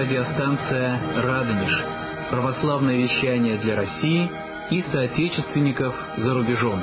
радиостанция «Радонеж». Православное вещание для России и соотечественников за рубежом.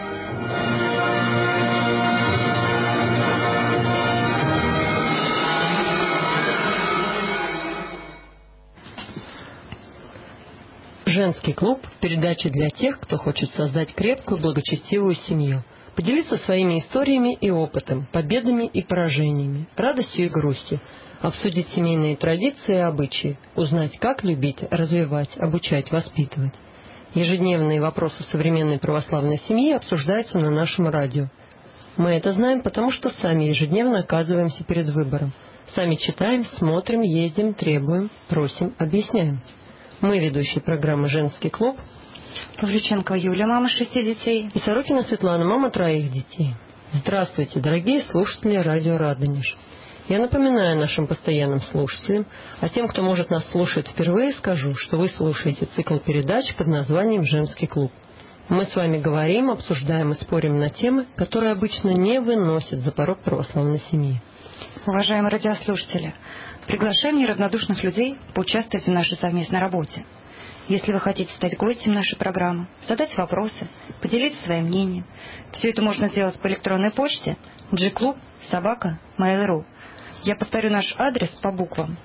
Женский клуб – передача для тех, кто хочет создать крепкую, благочестивую семью. Поделиться своими историями и опытом, победами и поражениями, радостью и грустью. Обсудить семейные традиции и обычаи. Узнать, как любить, развивать, обучать, воспитывать. Ежедневные вопросы современной православной семьи обсуждаются на нашем радио. Мы это знаем, потому что сами ежедневно оказываемся перед выбором. Сами читаем, смотрим, ездим, требуем, просим, объясняем. Мы ведущие программы «Женский клуб». Павлюченкова Юлия, мама 6 детей. И Сорокина Светлана, мама 3 детей. Здравствуйте, дорогие слушатели радио «Радонеж». Я напоминаю нашим постоянным слушателям, а тем, кто может нас слушать впервые, скажу, что вы слушаете цикл передач под названием «Женский клуб». Мы с вами говорим, обсуждаем и спорим на темы, которые обычно не выносят за порог православной семьи. Уважаемые радиослушатели, приглашаем неравнодушных людей поучаствовать в нашей совместной работе. Если вы хотите стать гостем нашей программы, задать вопросы, поделиться своим мнением, все это можно сделать по электронной почте gklub@mail.ru. Я повторю наш адрес по буквам: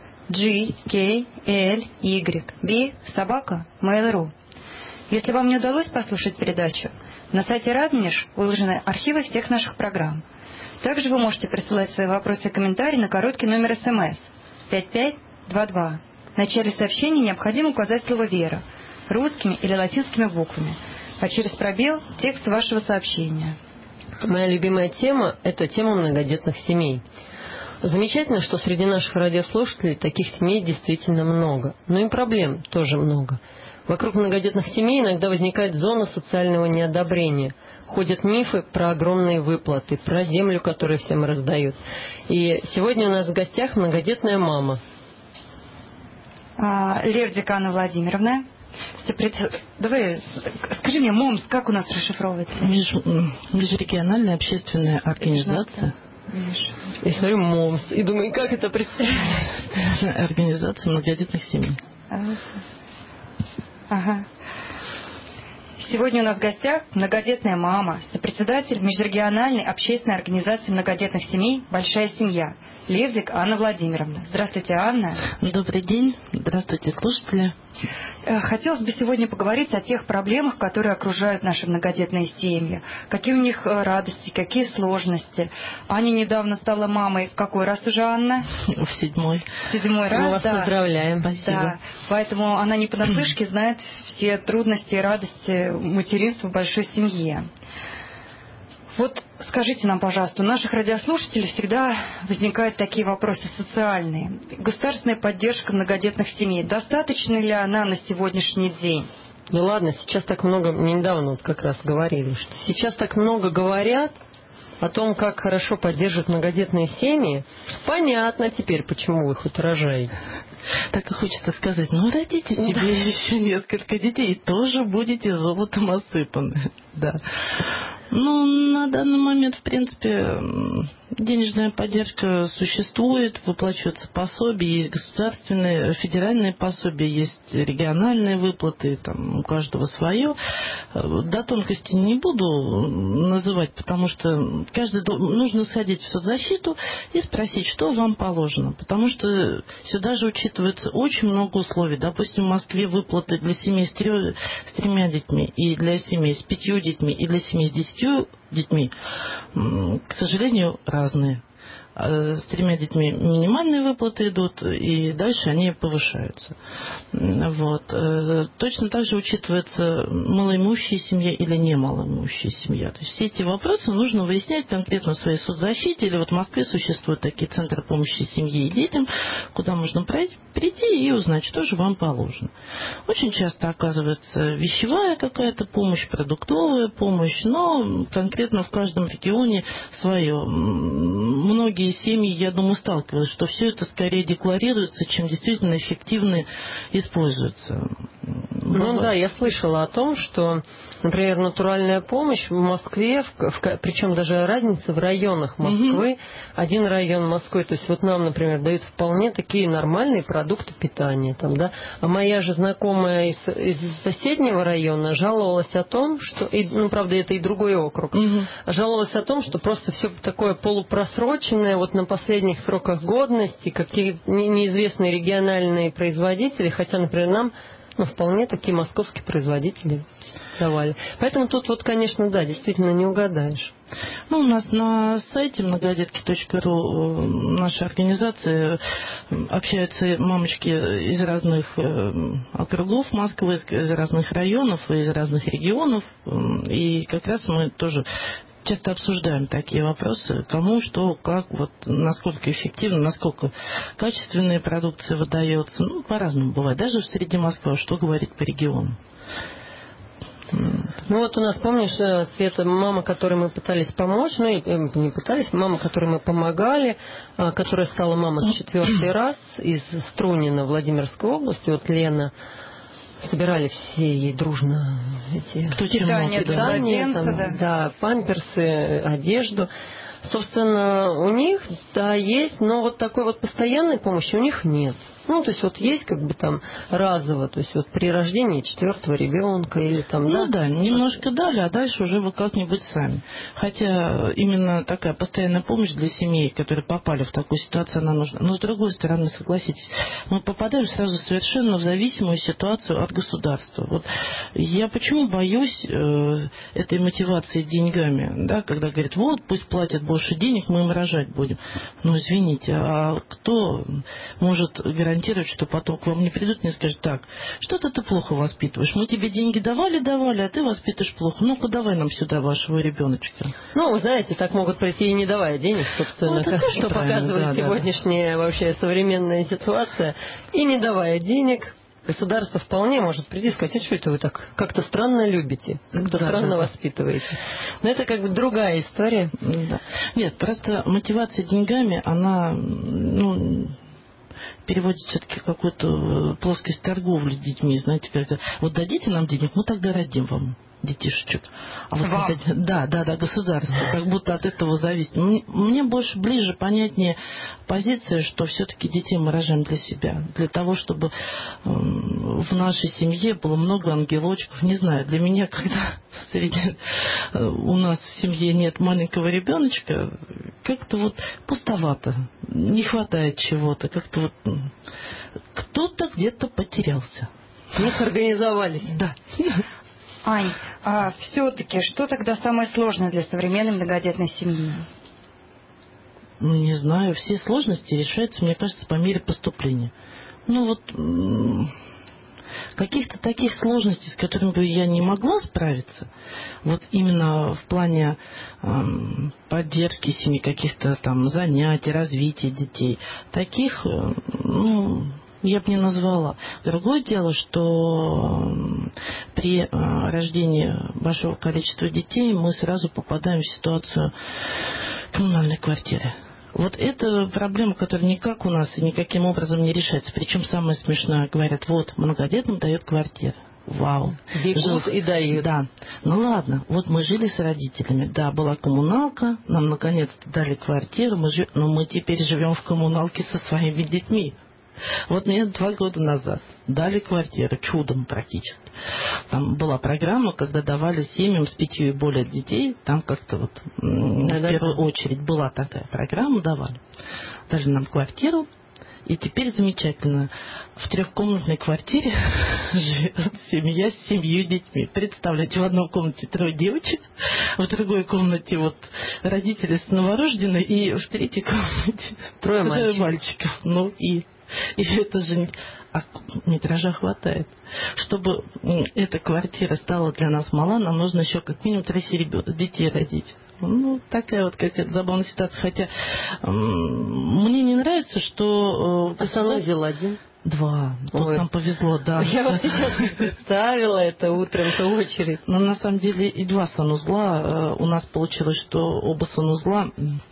gklb@mail.ru. Если вам не удалось послушать передачу, на сайте Радонеж выложены архивы всех наших программ. Также вы можете присылать свои вопросы и комментарии на короткий номер СМС 5522. В начале сообщения необходимо указать слово «Вера» русскими или латинскими буквами, а через пробел – текст вашего сообщения. Моя любимая тема – это тема многодетных семей. Замечательно, что среди наших радиослушателей таких семей действительно много, но и проблем тоже много. Вокруг многодетных семей иногда возникает зона социального неодобрения. Ходят мифы про огромные выплаты, про землю, которую всем раздают. И сегодня у нас в гостях многодетная мама. Левдик Анна Владимировна. Давай, скажи мне, МОМС, как у нас расшифровывается? Межрегиональная общественная организация. Я смотрю МОМС и думаю, как это представить? Организация многодетных семей. Ага. Сегодня у нас в гостях многодетная мама, сопредседатель Межрегиональной общественной организации многодетных семей «Большая семья» Левдик Анна Владимировна. Здравствуйте, Анна. Добрый день. Здравствуйте, слушатели. Хотелось бы сегодня поговорить о тех проблемах, которые окружают наши многодетные семьи. Какие у них радости, какие сложности. Аня недавно стала мамой. Какой раз уже, Анна? В 7-й. 7-й раз, мы вас поздравляем. Спасибо. Да. Поэтому она не понаслышке знает все трудности и радости материнства в большой семье. Вот скажите нам, пожалуйста, у наших радиослушателей всегда возникают такие вопросы социальные. Государственная поддержка многодетных семей. Достаточно ли она на сегодняшний день? Ну ладно, сейчас так много, мне недавно вот как раз говорили, что сейчас так много говорят о том, как хорошо поддерживают многодетные семьи. Понятно теперь, почему вы хоть рожаете. Так и хочется сказать, родите себе еще несколько детей, и тоже будете золотом осыпаны. Да. На данный момент, в принципе, денежная поддержка существует, выплачиваются пособия, есть государственные, федеральные пособия, есть региональные выплаты, там у каждого свое. До тонкости не буду называть, потому что нужно сходить в соцзащиту и спросить, что вам положено, потому что сюда же учитывается очень много условий. Допустим, в Москве выплаты для семей с 3 детьми, и для семей с 5 детьми, и для семей с 10 детьми, к сожалению, разные. С 3 детьми минимальные выплаты идут, и дальше они повышаются. Вот. Точно так же учитывается малоимущая семья или немалоимущая семья. То есть все эти вопросы нужно выяснять конкретно в своей соцзащите. Или вот в Москве существуют такие центры помощи семье и детям, куда можно прийти и узнать, что же вам положено. Очень часто оказывается вещевая какая-то помощь, продуктовая помощь, но конкретно в каждом регионе свое. Многие семьи, я думаю, сталкивались, что все это скорее декларируется, чем действительно эффективно используется. Ну да, я слышала о том, что, например, натуральная помощь в Москве, причем даже разница в районах Москвы, один район Москвы, то есть вот нам, например, дают вполне такие нормальные продукты питания. Там, да? А моя же знакомая из соседнего района жаловалась о том, что, ну правда это и другой округ, жаловалась о том, что просто все такое полупросроченное, вот на последних сроках годности, какие неизвестные региональные производители, хотя, например, нам вполне такие московские производители давали. Поэтому тут вот, конечно, да, действительно не угадаешь. Ну, у нас на сайте многодетки.ру наша организация общаются мамочки из разных округов Москвы, из разных районов, из разных регионов. И как раз мы тоже часто обсуждаем такие вопросы, кому, что, как, вот, насколько эффективно, насколько качественная продукция выдается. Ну, по-разному бывает. Даже в среди Москвы, что говорить по региону. Ну вот у нас, помнишь, Света, мама, которой мы пытались помочь, ну и не пытались, мама, которой мы помогали, которая стала мамой в 4-й раз из Струнина, Владимирской области, вот Лена, собирали все ей дружно эти питание, да, памперсы, одежду. Собственно, у них, да, есть, но вот такой вот постоянной помощи у них нет. Ну, то есть вот есть как бы там разово, то есть вот при рождении 4-го ребенка или там, ну да, немножко дали, а дальше уже вы как-нибудь сами. Хотя именно такая постоянная помощь для семей, которые попали в такую ситуацию, она нужна. Но с другой стороны, согласитесь, мы попадаем сразу совершенно в зависимую ситуацию от государства. Вот я почему боюсь этой мотивации деньгами, да, когда говорят, вот пусть платят больше денег, мы им рожать будем. Ну, извините, а кто может гарантировать, что потом к вам не придут и не скажут, так, что-то ты плохо воспитываешь. Мы тебе деньги давали, а ты воспитываешь плохо. Ну-ка, давай нам сюда вашего ребеночка. Ну, вы знаете, так могут прийти и не давая денег, собственно, что показывает сегодняшняя вообще современная ситуация. И не давая денег, государство вполне может прийти и сказать, а что это вы так как-то странно любите, как-то странно воспитываете. Но это как бы другая история. Да. Нет, просто мотивация деньгами, она, переводит все-таки какую-то плоскость торговли детьми, знаете, когда вот дадите нам денег, мы тогда родим вам детишечек. А вот да, государство, как будто от этого зависит. Мне больше ближе, понятнее позиция, что все-таки детей мы рожаем для себя, для того, чтобы в нашей семье было много ангелочков. Не знаю, для меня, когда у нас в семье нет маленького ребеночка, как-то вот пустовато, не хватает чего-то, как-то вот кто-то где-то потерялся. Не организовались. Да. Ань, а все-таки что тогда самое сложное для современной многодетной семьи? Ну, не знаю, все сложности решаются, мне кажется, по мере поступления. Ну вот каких-то таких сложностей, с которыми бы я не могла справиться, вот именно в плане поддержки семьи, каких-то там занятий, развития детей, таких, я бы не назвала. Другое дело, что при рождении большого количества детей мы сразу попадаем в ситуацию коммунальной квартиры. Вот это проблема, которая никак у нас и никаким образом не решается. Причем самое смешное, говорят, вот, многодетным дают квартиру. Вау. Бегут и дают. Да. Ну ладно, вот мы жили с родителями. Да, была коммуналка, нам наконец-то дали квартиру, но мы теперь живем в коммуналке со своими детьми. Вот мне 2 года назад дали квартиру, чудом практически. Там была программа, когда давали семьям с 5 и более детей, там как-то вот в первую очередь была такая программа, давали. Дали нам квартиру, и теперь замечательно. В 3-комнатной квартире живет семья с 7 детьми. Представляете, в одной комнате 3 девочек, в другой комнате вот родители с новорожденной, и в 3-й комнате 3 мальчиков. Ну и это же... А метража хватает. Чтобы эта квартира стала для нас мала, нам нужно еще как минимум 3 детей родить. Ну, такая вот какая-то забавная ситуация. Хотя мне не нравится, что... Санузел 1? 2. Тут нам повезло, да. Я вот сейчас представила это утром, это очередь. Но на самом деле и 2 санузла. У нас получилось, что оба санузла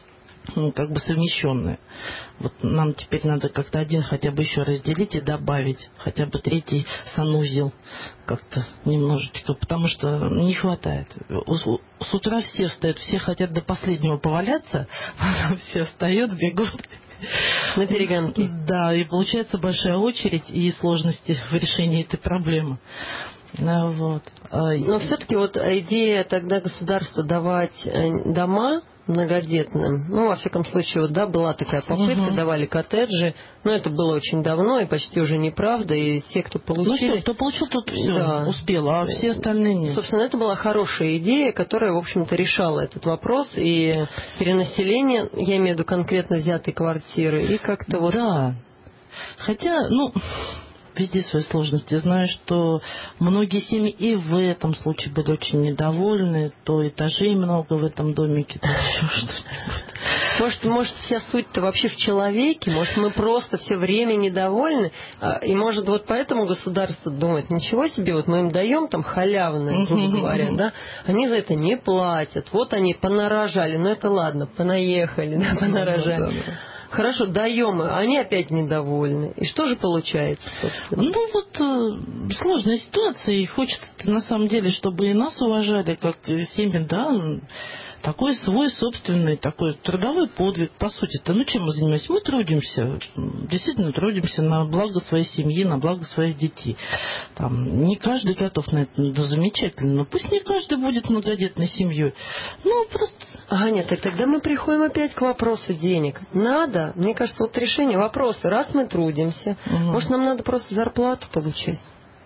как бы совмещенные. Вот нам теперь надо как-то один хотя бы еще разделить и добавить, хотя бы третий санузел как-то немножечко, потому что не хватает. С утра все встают, все хотят до последнего поваляться, все встают, бегут. На перегонки. Да, и получается большая очередь и сложности в решении этой проблемы. Вот. Но все-таки вот идея тогда государства давать дома многодетным, ну, во всяком случае, вот, да, была такая попытка, давали коттеджи, но это было очень давно и почти уже неправда, и те, кто получили... Ну, все, кто получил, тот все да, успел, а все остальные нет. Собственно, это была хорошая идея, которая, в общем-то, решала этот вопрос, и перенаселение, я имею в виду конкретно взятые квартиры, и как-то вот... Да, хотя, ну... Везде свои сложности. Знаю, что многие семьи и в этом случае были очень недовольны. То этажей много в этом домике, то еще что-нибудь. Может, вся суть-то вообще в человеке? Может, мы просто все время недовольны? И, может, вот поэтому государство думает, ничего себе, вот мы им даем там халявное, грубо говоря, да? Они за это не платят. Вот они понарожали. Ну, это ладно, понаехали, да, понарожали. Хорошо, даем, они опять недовольны. И что же получается, собственно? Ну, вот сложная ситуация, и хочется на самом деле, чтобы и нас уважали, как семьи, да, такой свой собственный, такой трудовой подвиг, по сути-то. Ну, чем мы занимаемся? Мы трудимся, действительно трудимся на благо своей семьи, на благо своих детей. Там, не каждый готов на это, да, замечательно, но пусть не каждый будет многодетной семьей. Ну, просто... Нет, так тогда мы приходим опять к вопросу денег. Надо, мне кажется, вот решение вопроса, раз мы трудимся, может, нам надо просто зарплату получать?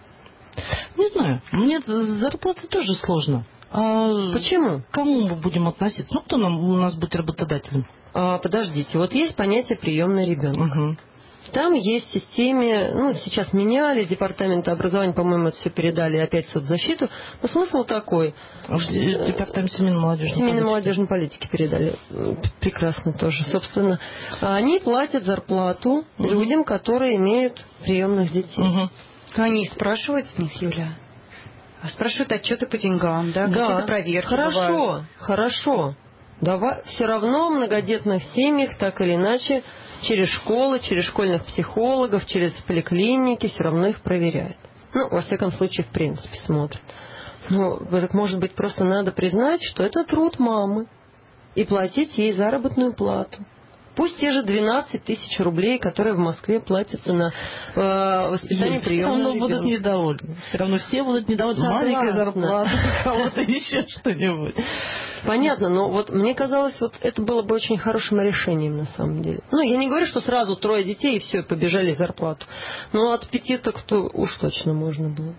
Не знаю, мне зарплата тоже сложно. Почему? К кому мы будем относиться? Ну, кто у нас будет работодателем? Подождите, вот есть понятие приемный ребенок. Там есть в системе, ну, сейчас меняли, департамента образования, по-моему, это все передали опять в соцзащиту. Но смысл такой. Департамент семейно-молодежной политики передали. Прекрасно тоже. Собственно, они платят зарплату людям, которые имеют приемных детей. Они спрашивают с них, Юля? Спрашивают отчеты по деньгам, да? Какие-то проверки бывают. Хорошо. Давай, все равно в многодетных семьях, так или иначе, через школы, через школьных психологов, через поликлиники все равно их проверяют. Ну, во всяком случае, в принципе, смотрят. Ну, может быть, просто надо признать, что это труд мамы, и платить ей заработную плату. Пусть те же 12 тысяч рублей, которые в Москве платятся на воспитание приемного ребенка. Все равно будут недовольны. Все равно все будут недовольны. Маленькая зарплата, кого-то еще что-нибудь. Понятно, но вот мне казалось, вот это было бы очень хорошим решением на самом деле. Ну, я не говорю, что сразу 3 детей и все, побежали зарплату. Но от 5 так-то уж точно можно было бы.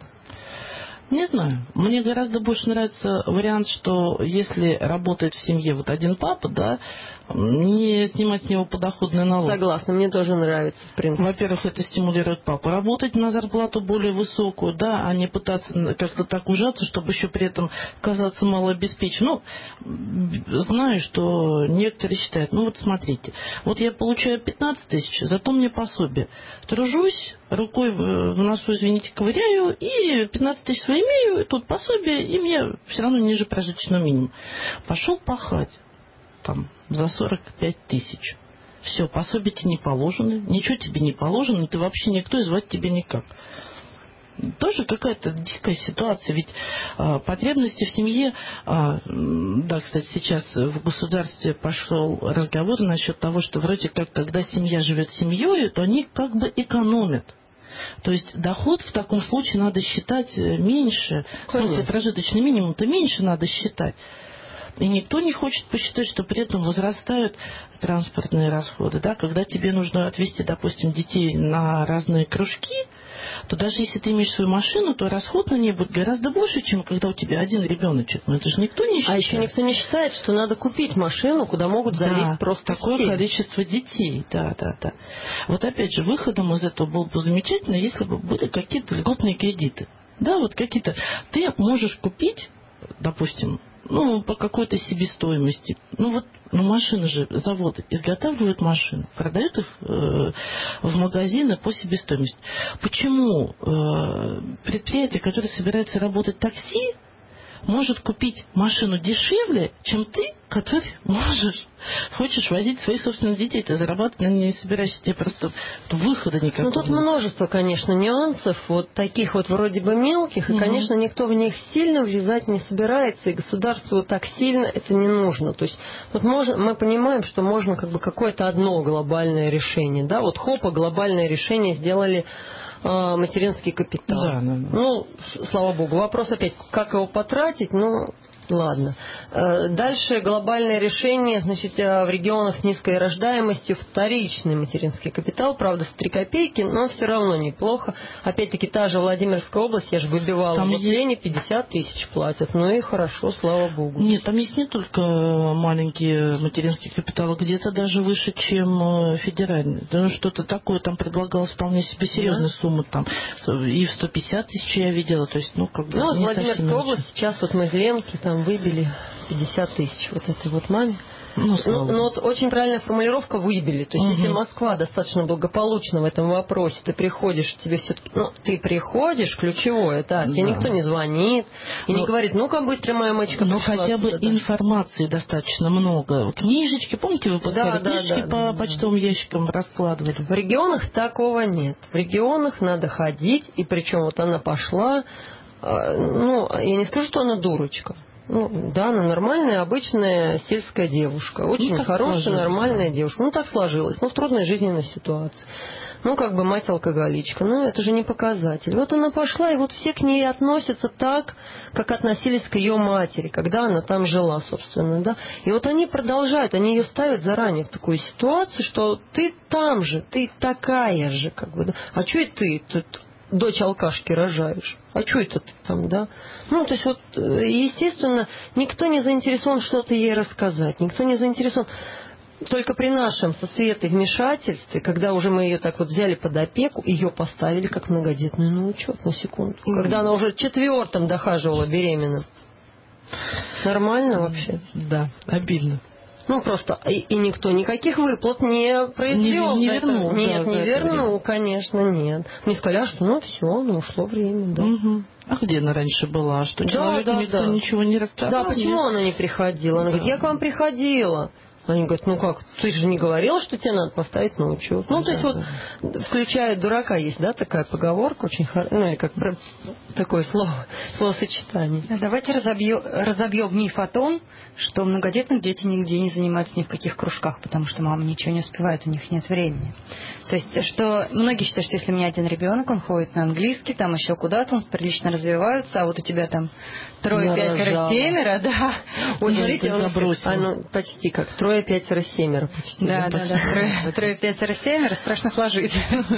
Не знаю. Мне гораздо больше нравится вариант, что если работает в семье вот один папа, да, не снимать с него подоходный налог. Согласна, мне тоже нравится, в принципе. Во-первых, это стимулирует папу работать на зарплату более высокую, да, а не пытаться как-то так ужаться, чтобы еще при этом казаться малообеспеченным. Ну, знаю, что некоторые считают, ну вот смотрите, вот я получаю 15 тысяч, зато мне пособие. Тружусь, рукой в носу, извините, ковыряю, и 15 тысяч свои имею, и тут пособие, и мне все равно ниже прожиточного минимума. Пошел пахать. Там, за 45 тысяч. Все, пособие тебе не положено, ничего тебе не положено, ты вообще никто, и звать тебя никак. Тоже какая-то дикая ситуация, ведь потребности в семье, да, кстати, сейчас в государстве пошел разговор насчет того, что вроде как, когда семья живет семьей, то они как бы экономят. То есть доход в таком случае надо считать меньше, в смысле прожиточный минимум-то меньше надо считать. И никто не хочет посчитать, что при этом возрастают транспортные расходы. Да? Когда тебе нужно отвезти, допустим, детей на разные кружки, то даже если ты имеешь свою машину, то расход на ней будет гораздо больше, чем когда у тебя один ребеночек. Но это же никто не считает. А еще никто не считает, что надо купить машину, куда могут залезть просто такое все. Количество детей. Да. Вот опять же, выходом из этого было бы замечательно, если бы были какие-то льготные кредиты. Да, вот какие-то. Ты можешь купить, допустим, ну, по какой-то себестоимости. Ну, вот, машины же, заводы изготавливают машины, продают их в магазины по себестоимости. Почему предприятие, которое собирается работать такси, может купить машину дешевле, чем ты, который хочешь возить своих собственных детей. Ты зарабатывать на ней не собираешься, тебе просто выхода никакого. Ну, тут множество, конечно, нюансов, вот таких вот вроде бы мелких, и, конечно, никто в них сильно влезать не собирается, и государству так сильно это не нужно. То есть вот мы понимаем, что можно как бы какое-то одно глобальное решение, да, вот хопа, глобальное решение сделали материнский капитал. Да. Ну, слава богу. Вопрос опять, как его потратить, ну, ладно. Дальше глобальное решение, значит, в регионах с низкой рождаемостью вторичный материнский капитал, правда, с 3 копейки, но все равно неплохо. Опять-таки, та же Владимирская область, я же выбивала, там в Лене 50 тысяч платят, ну и хорошо, слава богу. Нет, там есть не только маленькие материнские капиталы, где-то даже выше, чем федеральные. Да, что-то такое там предлагалось вполне себе серьезные суммы, там и в 150 тысяч я видела, то есть, ну, как бы... Ну, Владимирская область, сейчас вот мы из Ленки там выбили 50 тысяч вот этой вот маме. Ну, вот очень правильная формулировка «выбили». То есть, если Москва достаточно благополучна в этом вопросе, ты приходишь, тебе все-таки... Ну, ты приходишь, ключевое, да, тебе никто не звонит и не говорит, ну-ка, быстро моя мальчика пришла. Но хотя бы информации достаточно много. Книжечки, помните, выпускали? Книжечки по почтовым ящикам раскладывали. В регионах такого нет. В регионах надо ходить, и причем вот она пошла... Ну, я не скажу, что она дурочка. Ну, да, она нормальная, обычная сельская девушка. Очень хорошая, нормальная девушка. Ну, так сложилось. Ну, в трудной жизненной ситуации. Ну, как бы мать-алкоголичка. Ну, это же не показатель. Вот она пошла, и вот все к ней относятся так, как относились к ее матери, когда она там жила, собственно, да. И вот они продолжают, они ее ставят заранее в такую ситуацию, что ты там же, ты такая же, как бы, да. А что и ты тут дочь алкашки рожаешь? А что это ты там, да? Ну, то есть вот, естественно, никто не заинтересован что-то ей рассказать, никто не заинтересован. Только при нашем со Светой вмешательстве, когда уже мы ее так вот взяли под опеку, ее поставили как многодетную на учет, на секунду. Когда она уже 4-м дохаживала беременным. Нормально вообще? Да, обидно. Ну, просто, и никто никаких выплат не произвел. Не вернул. Нет, не вернул, конечно, нет. Мне сказали, что ну все, ну ушло время, да. А где она раньше была? Что человеку никто ничего не рассказал? Да, почему она не приходила? Она говорит, я к вам приходила. Они говорят, ну как, ты же не говорила, что тебе надо поставить на учет. Ну, то есть вот, включая дурака, есть, да, такая поговорка, очень хорошая, ну, или как такое словосочетание. Давайте разобьем миф о том, что многодетные дети нигде не занимаются ни в каких кружках, потому что мама ничего не успевает, у них нет времени. То есть, что многие считают, что если у меня один ребенок, он ходит на английский, там еще куда-то, он прилично развивается, а вот у тебя там 3, 5, 7, да. Ой, смотрите, он почти как 3, 5, 7 почти. Да. 3, 5, 7 страшно сложить.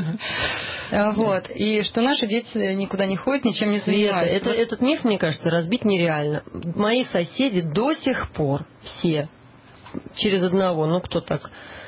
Вот. И что наши дети никуда не ходят, ничем не занимаются. Этот миф, мне кажется, разбить нереально. Мои соседи до сих пор все через одного, ну кто так...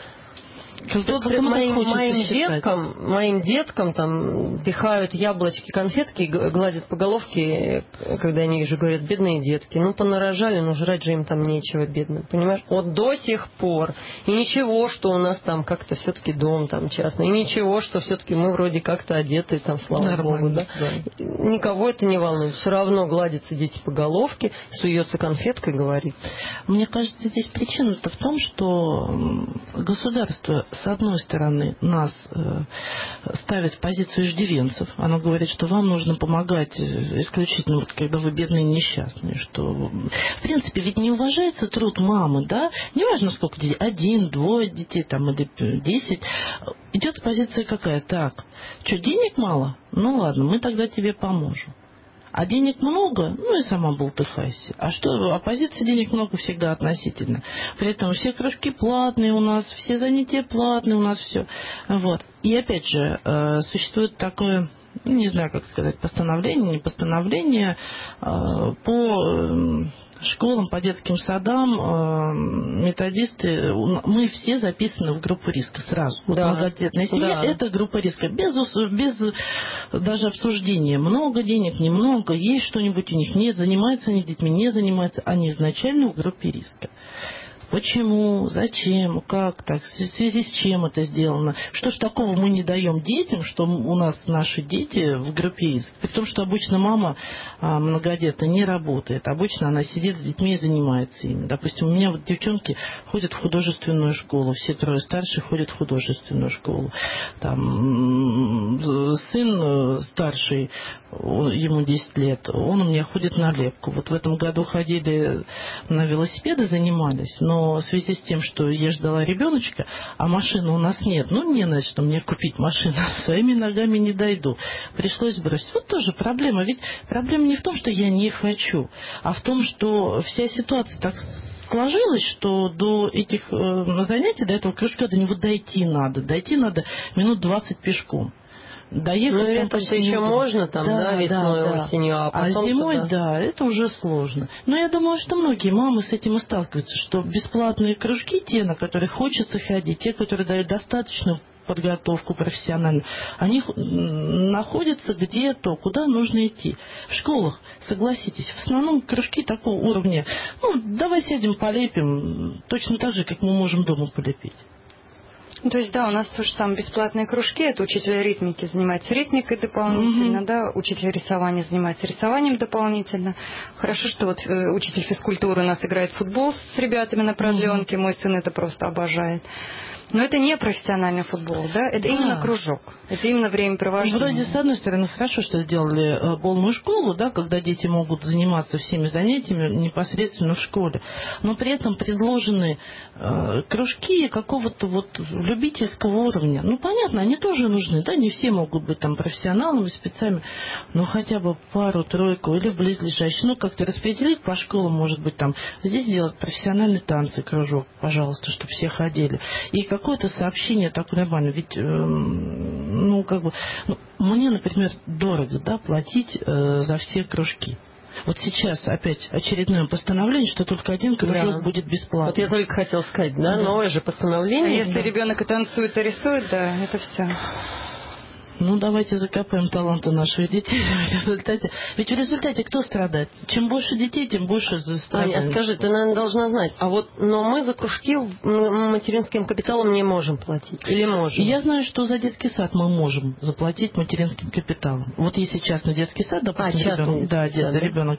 Моим деткам там пихают яблочки, конфетки, гладят по головке, когда они же говорят, бедные детки. Ну, понарожали, но жрать же им там нечего, бедным. Понимаешь? Вот до сих пор. И ничего, что у нас там как-то все-таки дом там частный. И ничего, что все-таки мы вроде как-то одеты, там, слава богу, да? Никого это не волнует. Все равно гладятся дети по головке, суется конфетка и говорит. Мне кажется, здесь причина-то в том, что государство с одной стороны, нас ставит в позицию иждивенцев. Оно говорит, что вам нужно помогать исключительно, вот, когда вы бедные и несчастные. Что, в принципе, ведь не уважается труд мамы, да? Неважно, сколько детей, 1, 2 детей, там, или 10. Идет позиция какая? Так, что, денег мало? Ну ладно, мы тогда тебе поможем. А денег много, ну и сама болтыхайся. А что, оппозиции денег много всегда относительно. При этом все кружки платные у нас, все занятия платные у нас, все. Вот. И опять же, существует такое, не знаю, как сказать, постановление, не постановление, по школам, по детским садам, методисты, мы все записаны в группу риска сразу. Да. Многодетная семья – это группа риска, без даже обсуждения. Много денег, немного, есть что-нибудь у них, нет, занимаются они детьми, не занимаются, они изначально в группе риска. Почему, зачем, как так, в связи с чем это сделано. Что ж такого мы не даем детям, что у нас наши дети в группе риск. При том, что обычно мама многодетная не работает. Обычно она сидит с детьми и занимается ими. Допустим, у меня вот девчонки ходят в художественную школу. Все трое старших ходят в художественную школу. Там сын старший, ему 10 лет, он у меня ходит на лепку. Вот в этом году ходили на велосипеды, занимались, но в связи с тем, что я ждала ребеночка, а машины у нас нет, не на что мне купить машину, своими ногами не дойду. Пришлось бросить. Вот тоже проблема. Ведь проблема не в том, что я не хочу, а в том, что вся ситуация так сложилось, что до этих занятий, до этого кружка, до него дойти надо минут 20 пешком. Доехать ну, это же еще можно там, да, весной, осенью, а потом зимой, это уже сложно. Но я думаю, что многие мамы с этим и сталкиваются, что бесплатные кружки, те, на которые хочется ходить, те, которые дают достаточную подготовку профессиональную, они находятся где-то, куда нужно идти. В школах, согласитесь, в основном кружки такого уровня, давай сядем, полепим, точно так же, как мы можем дома полепить. То есть, да, у нас тоже самые бесплатные кружки. Это учитель ритмики занимается ритмикой дополнительно, да, учитель рисования занимается рисованием дополнительно. Хорошо, что вот учитель физкультуры у нас играет в футбол с ребятами на продленке. Мой сын это просто обожает. Но это не профессиональный футбол, да? Это именно кружок. Это именно времяпровождение. Вроде, с одной стороны, хорошо, что сделали полную школу, да, когда дети могут заниматься всеми занятиями непосредственно в школе. Но при этом предложены кружки какого-то вот любительского уровня. Понятно, они тоже нужны, да, не все могут быть там профессионалами, спецами, но хотя бы пару-тройку или близлежащие. Как-то распределить по школам, может быть, там, здесь делать профессиональные танцы, кружок, пожалуйста, чтобы все ходили. И какое-то сообщение такое нормальное. Ведь, мне, например, дорого, да, платить за все кружки. Вот сейчас опять очередное постановление, что только один кружок будет бесплатно. Вот я только хотела сказать, да, новое же постановление. А если ребенок и танцует, и рисует, да, это все. Давайте закопаем таланты наших детей в результате. Ведь в результате кто страдает? Чем больше детей, тем больше страдает. Аня, скажи, ты, наверное, должна знать. Но мы за кружки материнским капиталом не можем платить. Или можем? Я знаю, что за детский сад мы можем заплатить материнским капиталом. Вот если частный детский сад, допустим, ребенок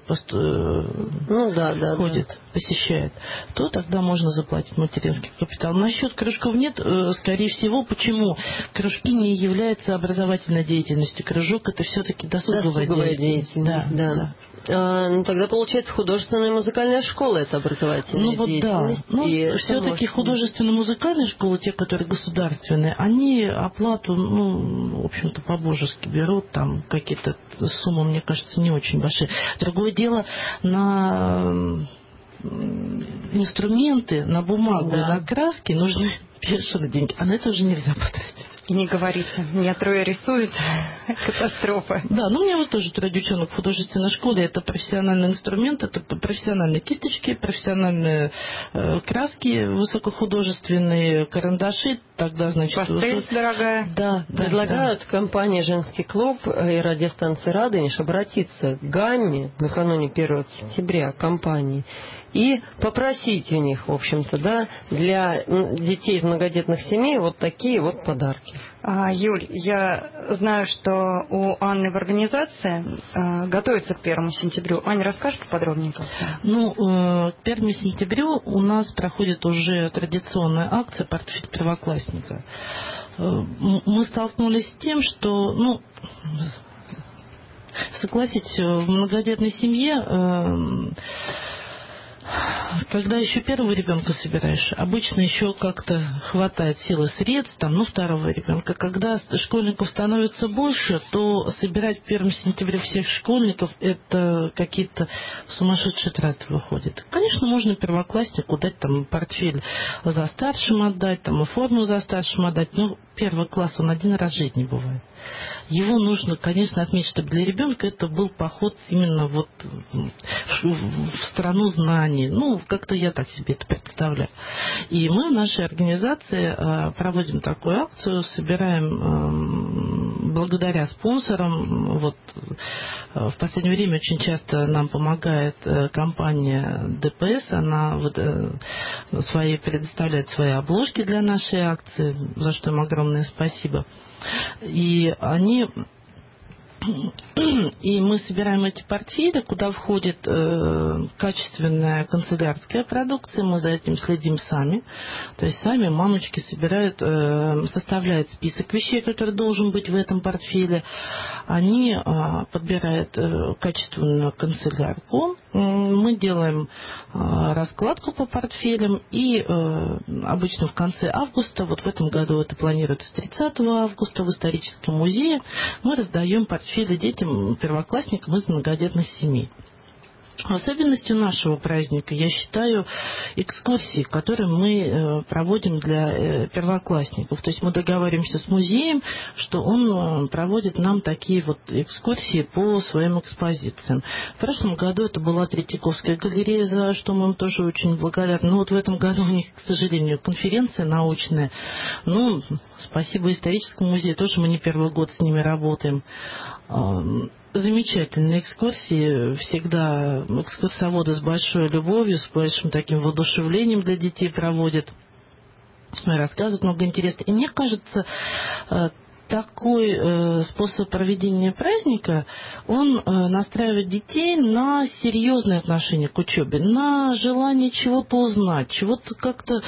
ходит, посещает, то тогда можно заплатить материнский капитал. Насчет кружков нет, скорее всего. Почему? Кружки не являются образовательной деятельностью. Кружок — это все-таки досуговая деятельность. Да. Тогда, получается, художественная и музыкальная школа — это образовательная деятельность. Все-таки художественно-музыкальные школы, те, которые государственные, они оплату, в общем-то, по-божески берут. Там какие-то суммы, мне кажется, не очень большие. Другое дело, на инструменты, на бумагу, на краски нужны бешеные деньги. А на это уже нельзя потратить. И не говорите, меня трое рисуют, катастрофа. Да, у меня вот тоже трое девчонок в художественной школе. Это профессиональный инструмент, это профессиональные кисточки, профессиональные краски высокохудожественные, карандаши. Тогда, значит... Пастель дорогая. Да. Предлагают компании «Женский клуб» и радиостанции «Радонеж» обратиться к ГАММе накануне 1 сентября компании и попросить у них, в общем-то, да, для детей из многодетных семей вот такие вот подарки. Юль, я знаю, что у Анны в организации готовится к 1 сентябрю. Аня, расскажешь поподробнее как-то? К 1 сентябрю у нас проходит уже традиционная акция «Портфель первоклассника». Мы столкнулись с тем, что, согласитесь, в многодетной семье... Когда еще первого ребенка собираешь, обычно еще как-то хватает сил и средств, второго ребенка. Когда школьников становится больше, то собирать 1 сентября всех школьников — это какие-то сумасшедшие траты выходят. Конечно, можно первокласснику дать портфель за старшим отдать, и форму за старшим отдать, но 1 класс, он один раз в жизни бывает. Его нужно, конечно, отметить, чтобы для ребенка это был поход именно в страну знаний. Как-то я так себе это представляю. И мы в нашей организации проводим такую акцию, собираем благодаря спонсорам. Вот в последнее время очень часто нам помогает компания ДПС. Она предоставляет свои обложки для нашей акции, за что им огромное спасибо. И мы собираем эти портфели, куда входит качественная канцелярская продукция. Мы за этим следим сами. То есть сами мамочки составляют список вещей, которые должен быть в этом портфеле. Они подбирают качественную канцелярку. Мы делаем раскладку по портфелям. И обычно в конце августа, вот в этом году это планируется 30 августа в историческом музее, мы раздаем портфели детям, первоклассникам из многодетных семей. Особенностью нашего праздника, я считаю, экскурсии, которые мы проводим для первоклассников. То есть мы договариваемся с музеем, что он проводит нам такие вот экскурсии по своим экспозициям. В прошлом году это была Третьяковская галерея, за что мы им тоже очень благодарны. Но вот в этом году у них, к сожалению, конференция научная. Ну, спасибо историческому музею, тоже мы не первый год с ними работаем. Замечательные экскурсии, всегда экскурсоводы с большой любовью, с большим таким воодушевлением для детей проводят, рассказывают много интересного. И мне кажется, такой способ проведения праздника, он настраивает детей на серьезное отношение к учебе, на желание чего-то узнать, чего-то как-то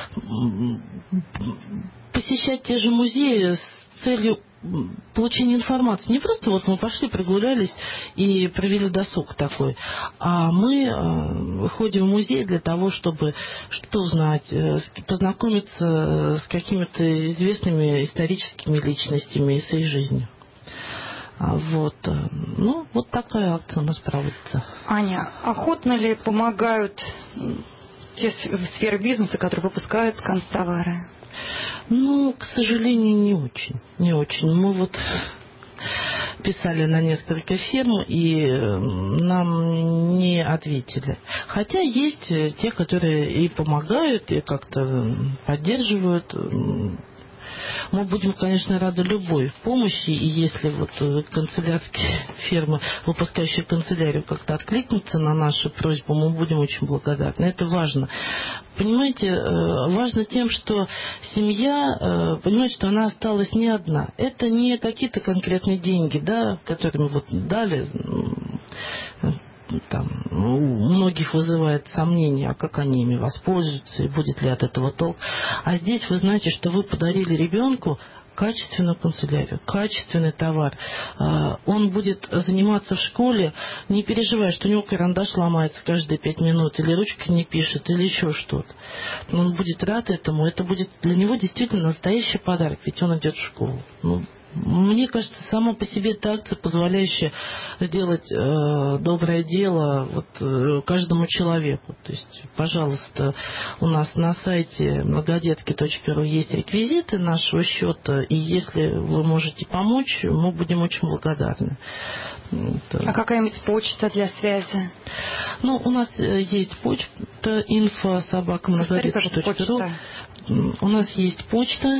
посещать те же музеи с целью получения информации. Не просто вот мы пошли, прогулялись и провели досуг такой, а мы ходим в музей для того, чтобы что-то узнать, познакомиться с какими-то известными историческими личностями и с их жизнью. Вот. Ну, вот такая акция у нас проводится. Аня, охотно ли помогают те сферы бизнеса, которые выпускают канцтовары? Ну, к сожалению, не очень. Не очень. Мы вот писали на несколько фирм, и нам не ответили. Хотя есть те, которые и помогают, и как-то поддерживают. Мы будем, конечно, рады любой помощи, и если вот канцелярские фирмы, выпускающие канцелярию, как-то откликнутся на нашу просьбу, мы будем очень благодарны. Это важно. Понимаете, важно тем, что семья понимает, что она осталась не одна. Это не какие-то конкретные деньги, да, которые мы вот дали. Там, у многих вызывает сомнение, а как они ими воспользуются, и будет ли от этого толк. А здесь вы знаете, что вы подарили ребенку качественную канцелярию, качественный товар. Он будет заниматься в школе, не переживая, что у него карандаш ломается каждые 5 минут, или ручка не пишет, или еще что-то. Он будет рад этому, это будет для него действительно настоящий подарок, ведь он идет в школу. Мне кажется, сама по себе эта акция, позволяющая сделать доброе дело вот, каждому человеку. То есть, пожалуйста, у нас на сайте многодетки.ру есть реквизиты нашего счета, и если вы можете помочь, мы будем очень благодарны. А какая-нибудь почта для связи? Ну, у нас есть почта info@многодетки.ру. У нас есть почта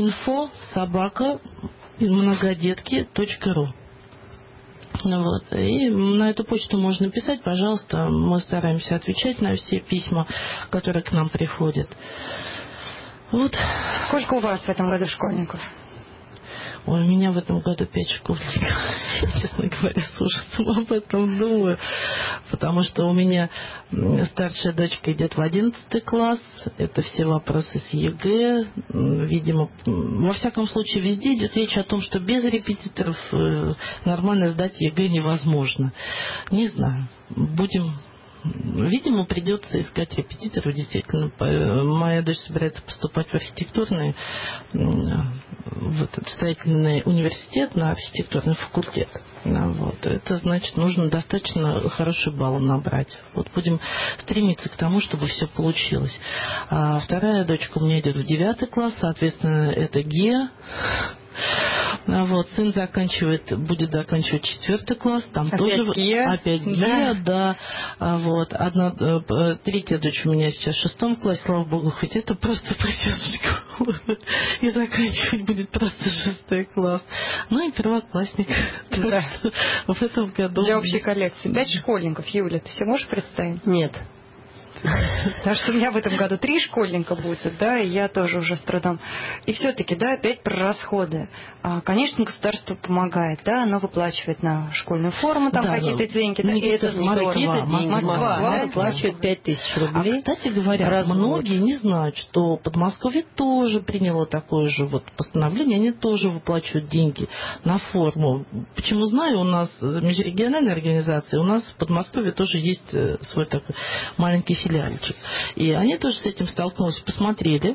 info@многодетки.ру. Вот. И на эту почту можно писать, пожалуйста. Мы стараемся отвечать на все письма, которые к нам приходят. Вот. Сколько у вас в этом году школьников? У меня в этом году 5 школьников. Я, честно говоря, с ужасом об этом думаю. Потому что у меня старшая дочка идет в 11 класс. Это все вопросы с ЕГЭ. Видимо, во всяком случае, везде идет речь о том, что без репетиторов нормально сдать ЕГЭ невозможно. Не знаю. Видимо, придется искать репетиторов. Действительно, моя дочь собирается поступать в архитектурный, в этот строительный университет, на архитектурный факультет. Вот. Это значит, нужно достаточно хороший балл набрать. Вот будем стремиться к тому, чтобы все получилось. А вторая дочка у меня идет в 9 класс, соответственно, это ГИА. Вот, сын будет заканчивать 4 класс, там опять тоже ГИА. опять ГИА, да. Вот, третья дочь у меня сейчас в 6 классе, слава богу, хоть это просто пойдет в школу и заканчивать будет просто 6 класс. Ну и первоклассник. Да. В этом году... Для общей коллекции. 5 школьников, Юля, ты себе можешь представить? Нет. Потому что у меня в этом году 3 школьника будет, да, и я тоже уже с трудом. И все-таки, да, опять про расходы. Конечно, государство помогает, да, оно выплачивает на школьную форму там какие-то деньги. И это здорово. Москва выплачивает 5000 рублей. Кстати говоря, многие не знают, что Подмосковье тоже приняло такое же вот постановление, они тоже выплачивают деньги на форму. Почему знаю, у нас межрегиональная организация, у нас в Подмосковье тоже есть свой такой маленький филиальчик. И они тоже с этим столкнулись, посмотрели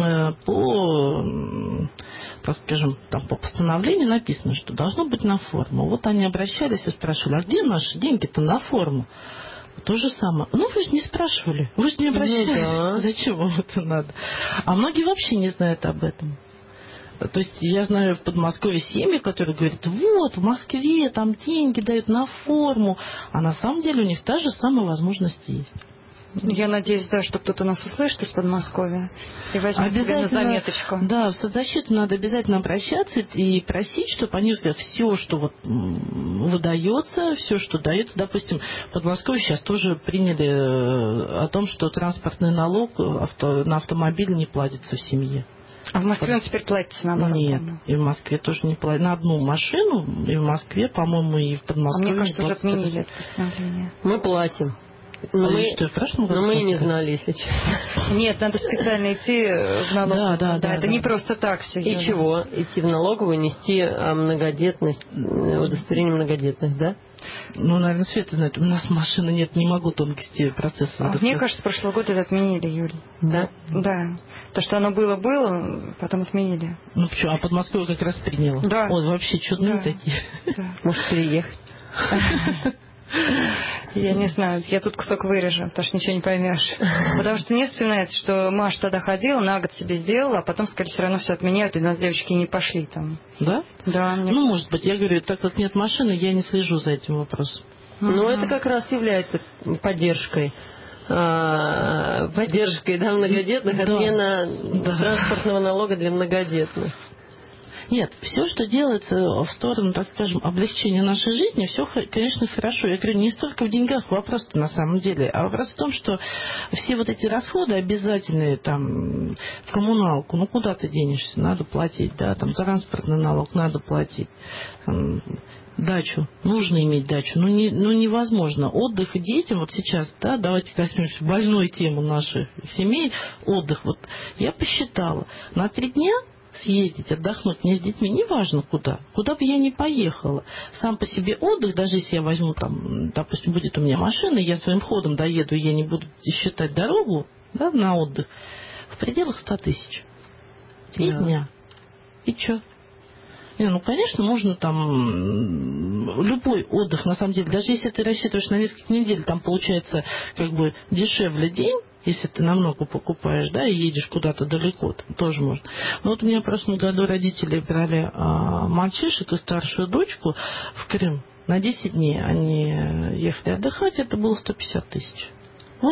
по, так скажем, там по постановлению написано, что должно быть на форму. Вот они обращались и спрашивали, а где наши деньги-то на форму? То же самое. Ну, вы же не спрашивали, вы же не обращались. Да. Зачем вам это надо? А многие вообще не знают об этом. То есть я знаю в Подмосковье семьи, которые говорят, вот, в Москве там деньги дают на форму, а на самом деле у них та же самая возможность есть. Я надеюсь, да, что кто-то нас услышит из Подмосковья и возьмет себе на заметочку. Да, в соцзащиту надо обязательно обращаться и просить, чтобы они сказали, все, что вот выдается, все, что дается. Допустим, в Подмосковье сейчас тоже приняли о том, что транспортный налог на автомобиль не платится в семье. А в Москве он теперь платится наоборот? Нет, и в Москве тоже не платится. На одну машину, и в Москве, по-моему, и в Подмосковье. Мне кажется, уже отменили это постановление. Мы платим. Но мы и не знали, если честно. Нет, надо специально идти в налоговую. Да, это не просто так все. И чего? Идти в налоговую, нести многодетность, удостоверение многодетных, да? Ну, наверное, Света знает, у нас машины нет, не могу тонкости процесса. Мне кажется, прошлый год это отменили, Юль. Да? Да. То, что оно было, потом отменили. Ну, почему? А Подмосковье как раз приняло. Да. Ой, вообще чудные такие. Да. Может, переехать? Я не знаю, я тут кусок вырежу, потому что ничего не поймешь. Потому что мне вспоминается, что Маша тогда ходила, на год себе сделала, а потом сказали, все равно все отменяют, и у нас девочки не пошли там. Да? Да. Ну, может быть, я говорю, так как нет машины, я не слежу за этим вопросом. Но это как раз является поддержкой. Поддержкой, да, многодетных, отмена транспортного налога для многодетных. Нет, все, что делается в сторону, так скажем, облегчения нашей жизни, все, конечно, хорошо. Я говорю, не столько в деньгах вопрос-то на самом деле, а вопрос в том, что все вот эти расходы обязательные, там, в коммуналку, ну, куда ты денешься, надо платить, да, там, транспортный налог надо платить, дачу, нужно иметь дачу, ну невозможно. Отдых детям, вот сейчас, да, давайте коснемся больной темы наших семей, отдых, вот, я посчитала, на 3 дня съездить, отдохнуть мне с детьми, неважно куда бы я ни поехала. Сам по себе отдых, даже если я возьму там, допустим, будет у меня машина, я своим ходом доеду, и я не буду считать дорогу, да, на отдых, в пределах 100 000. 3 дня. И что? Ну, конечно, можно там любой отдых, на самом деле, даже если ты рассчитываешь на несколько недель, там получается как бы дешевле день, если ты намного покупаешь, да, и едешь куда-то далеко, там тоже можно. Но вот у меня в прошлом году родители брали мальчишек и старшую дочку в Крым. На 10 дней они ехали отдыхать, это было 150 000. Вот.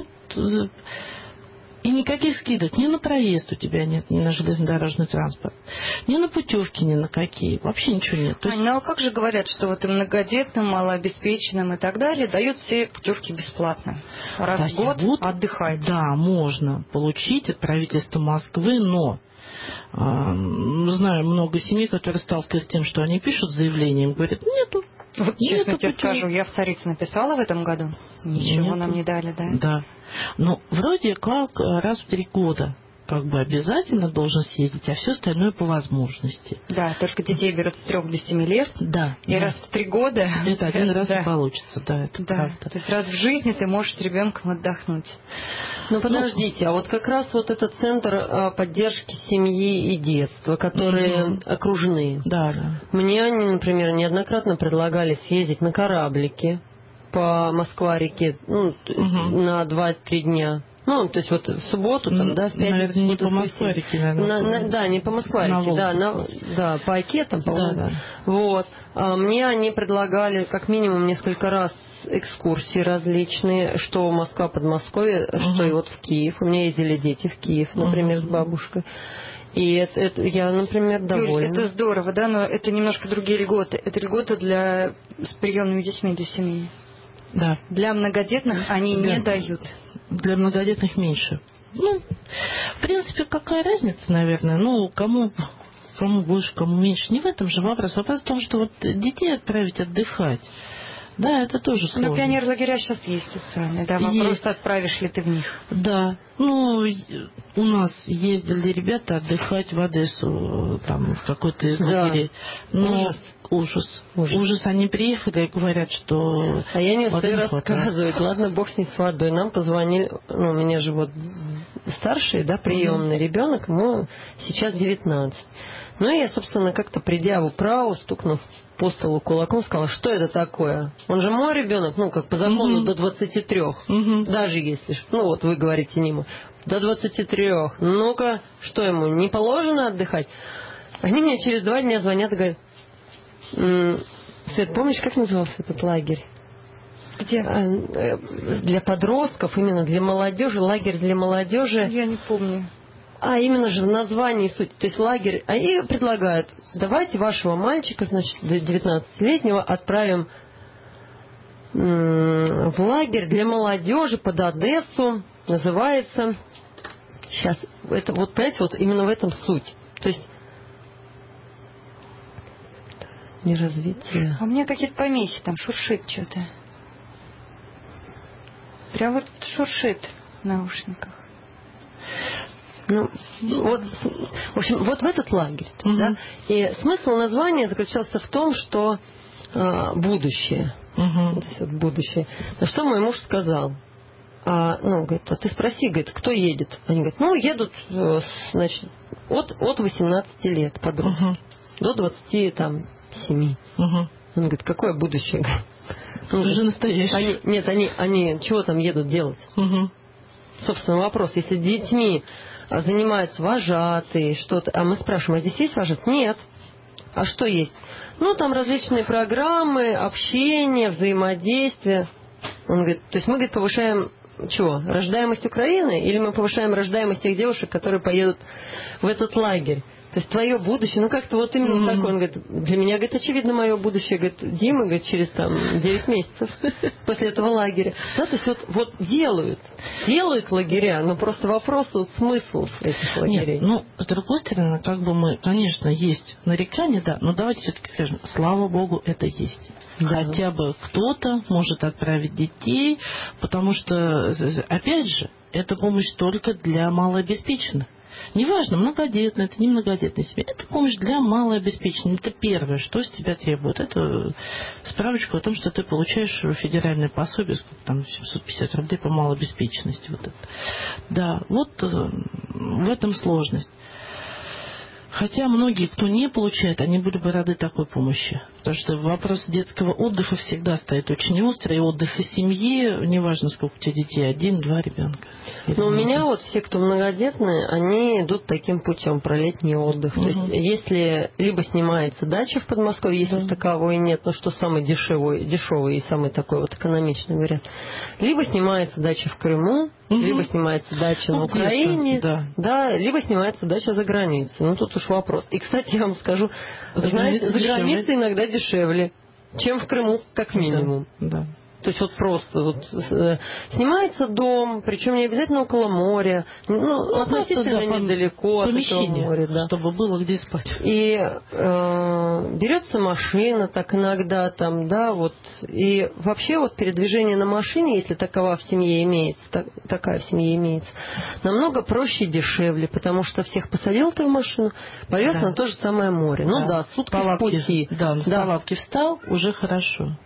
И никаких скидок ни на проезд у тебя нет, ни на железнодорожный транспорт, ни на путевки, ни на какие. Вообще ничего нет. То есть... Ну а как же говорят, что вот и многодетным, малообеспеченным и так далее дают все путевки бесплатно? Раз в год отдыхать. Да, можно получить от правительства Москвы, но знаю много семей, которые сталкиваются с тем, что они пишут заявление, им говорят, нету. Вот честно тебе скажу, я в Царице написала в этом году. Ничего нам не дали, да? Да. Но вроде как раз в 3 года как бы обязательно должен съездить, а все остальное по возможности. Да, только детей берут с 3 до 7 лет. Да. И раз в 3 года. Это один раз и получится, да, это правда. То есть раз в жизни ты можешь с ребенком отдохнуть. Ну подождите, а вот как раз вот этот центр поддержки семьи и детства, которые окружные. Да. Мне они, например, неоднократно предлагали съездить на кораблике по Москва-реке на 2-3 дня. Ну, то есть вот в субботу, там, да, в пятницу. Наверное, не по Москва-реке, наверное. Да, не по Москва-реке, да, по Оке там, по-моему. Да. Вот. Мне они предлагали как минимум несколько раз экскурсии различные, что Москва, Подмосковье, что и вот в Киев. У меня ездили дети в Киев, например, с бабушкой. И это я, например, довольна. Юль, это здорово, да, но это немножко другие льготы. Это льготы с приемными детьми, для семьи. Да. Для многодетных они не дают. Для многодетных меньше. Ну, в принципе, какая разница, наверное. Ну, кому больше, кому меньше. Не в этом же вопрос. Вопрос в том, что вот детей отправить отдыхать. Да, это тоже сложно. Но пионер-лагеря сейчас есть социальные, да, вопрос, отправишь ли ты в них. Да, ну, у нас ездили ребята отдыхать в Одессу, там, в какой-то из лагерей. Да. Ужас. Они приехали и говорят, что... А я не успею рассказывать. Ладно, бог с ним с водой. Нам позвонили, у меня же вот старший, да, приемный ребенок, ему сейчас 19. Ну, и я, собственно, как-то придя в управу, стукнув по столу кулаком, сказала, что это такое? Он же мой ребенок, ну, как по закону, до 23. Даже если, ну, вот вы говорите, не мой. До 23. Ну-ка, что ему, не положено отдыхать? Они мне через 2 дня звонят и говорят, Свет, помнишь, как назывался этот лагерь? Где? Для подростков, именно для молодежи, лагерь для молодежи. Я не помню. Именно же в названии суть. То есть лагерь. И предлагают, давайте вашего мальчика, значит, до 19-летнего отправим в лагерь для молодежи под Одессу. Называется... Сейчас, это вот, понимаете, вот именно в этом суть. То есть... Не развитие. У меня какие-то помехи, там шуршит что-то. Прям вот шуршит в наушниках. Ну, вот, в общем, вот в этот лагерь. Да? И смысл названия заключался в том, что будущее. То есть, вот, будущее. На что мой муж сказал? Говорит, а ты спроси, говорит, кто едет? Они говорят, едут, значит, от 18 лет подростки до 27. Он говорит, какое будущее? Уже настоящее. Они чего там едут делать? Собственно, вопрос, если детьми занимаются вожатые, что-то, а мы спрашиваем, а здесь есть вожатые? Нет. А что есть? Ну, там различные программы, общение, взаимодействие. Он говорит, то есть мы, говорит, повышаем чего? Рождаемость Украины? Или мы повышаем рождаемость тех девушек, которые поедут в этот лагерь? То есть твое будущее, ну как-то вот именно такое. Он говорит, для меня, говорит, очевидно мое будущее, говорит, Дима, говорит, через там 9 месяцев после этого лагеря. Да, то есть вот делают лагеря, но просто вопрос, вот смысл этих лагерей. Нет, ну, с другой стороны, как бы мы, конечно, есть нарекания, да, но давайте все-таки скажем, слава Богу, это есть. Да. Хотя бы кто-то может отправить детей, потому что, опять же, это помощь только для малообеспеченных. Неважно, многодетная, это не многодетная семья. Это помощь для малообеспеченных. Это первое, что с тебя требует. Это справочку о том, что ты получаешь федеральное пособие, сколько там, 750 рублей по малообеспеченности. Вот это. Да, вот в этом сложность. Хотя многие, кто не получает, они были бы рады такой помощи. Потому что вопрос детского отдыха всегда стоит очень остро. И отдыха семьи, неважно, сколько у тебя детей, 1-2 ребенка. Но у меня вот все, кто многодетные, они идут таким путем про летний отдых. То есть, если либо снимается дача в Подмосковье, если таковой нет, ну что самый дешевый и самый такой вот экономичный вариант, либо снимается дача в Крыму, либо снимается дача на Украине, да, либо снимается дача за границей. Ну тут уж вопрос. И, кстати, я вам скажу, знаете, за границей иногда дешевле, чем в Крыму, как минимум. Да. То есть вот просто вот, снимается дом, причем не обязательно около моря, ну, относительно недалеко от этого моря, да. Чтобы было где спать. И берется машина так иногда там, да, вот. И вообще вот передвижение на машине, если такова в семье имеется, такая в семье имеется, намного проще и дешевле, потому что всех посадил ты в машину, повез на то же самое море. Ну да, сутки в пути. Да, в палатке встал, уже хорошо.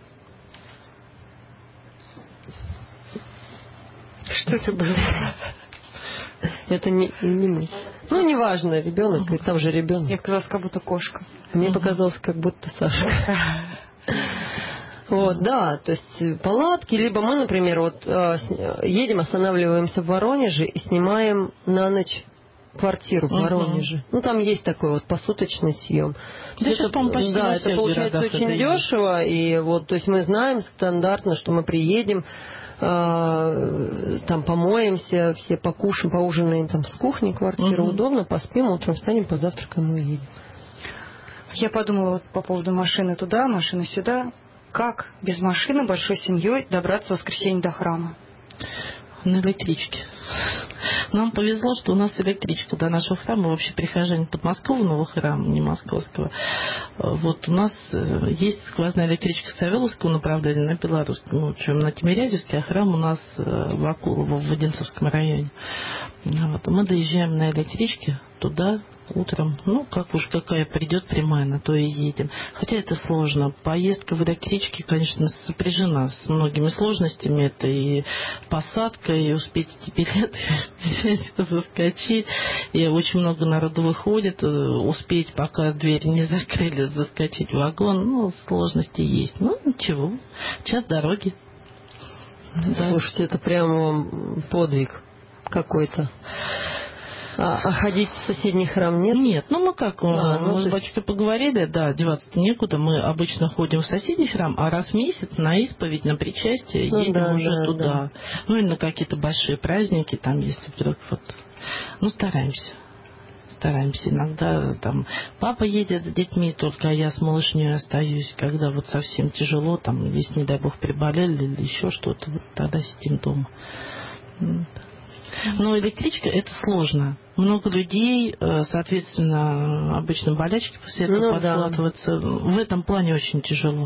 Что это было? Это не мы. Ну, неважно, ребенок, и там же ребенок. Мне казалось, как будто кошка. Мне показалось, как будто Саша. Вот, да, то есть палатки, либо мы, например, вот едем, останавливаемся в Воронеже и снимаем на ночь квартиру в Воронеже. Ну, там есть такой вот посуточный съем. Да, сейчас, по-моему, почти во всех это получается очень дешево, и вот, то есть мы знаем стандартно, что мы приедем, там помоемся, все покушаем, поужинаем там с кухни, квартира удобно, поспим, утром встанем, позавтракаем и уедем. Я подумала вот по поводу машины туда, машины сюда. Как без машины большой семьей добраться в воскресенье до храма? На электричке. Нам повезло, что у нас электричка до нашего храма. Вообще прихожане подмосковного храма, не московского. Вот у нас есть сквозная электричка с Савеловского направления на Белорусском, ну, чем на Тимирязевске, а храм у нас в Акулово, в Одинцовском районе. Вот. Мы доезжаем на электричке туда утром. Ну, как уж какая придет прямая, на то и едем. Хотя это сложно. Поездка в электричке, конечно, сопряжена с многими сложностями. Это и посадка, и успеть эти билеты заскочить. И очень много народу выходит. Успеть, пока двери не закрыли, заскочить в вагон. Ну, сложности есть. Ну, ничего. Час дороги. Да. Слушайте, это прямо подвиг какой-то. А ходить в соседний храм нет? Нет, ну мы как, мы с батюшкой поговорили, да, деваться-то некуда, мы обычно ходим в соседний храм, а раз в месяц на исповедь, на причастие едем уже туда. Да. Ну или на какие-то большие праздники, там, если вдруг вот, ну стараемся иногда, там, папа едет с детьми только, а я с малышней остаюсь, когда вот совсем тяжело, там, если, не дай бог, приболели или еще что-то, вот тогда сидим дома. Но электричка — это сложно. Много людей, соответственно, обычно болячки после этого подкладываются. Да. В этом плане очень тяжело.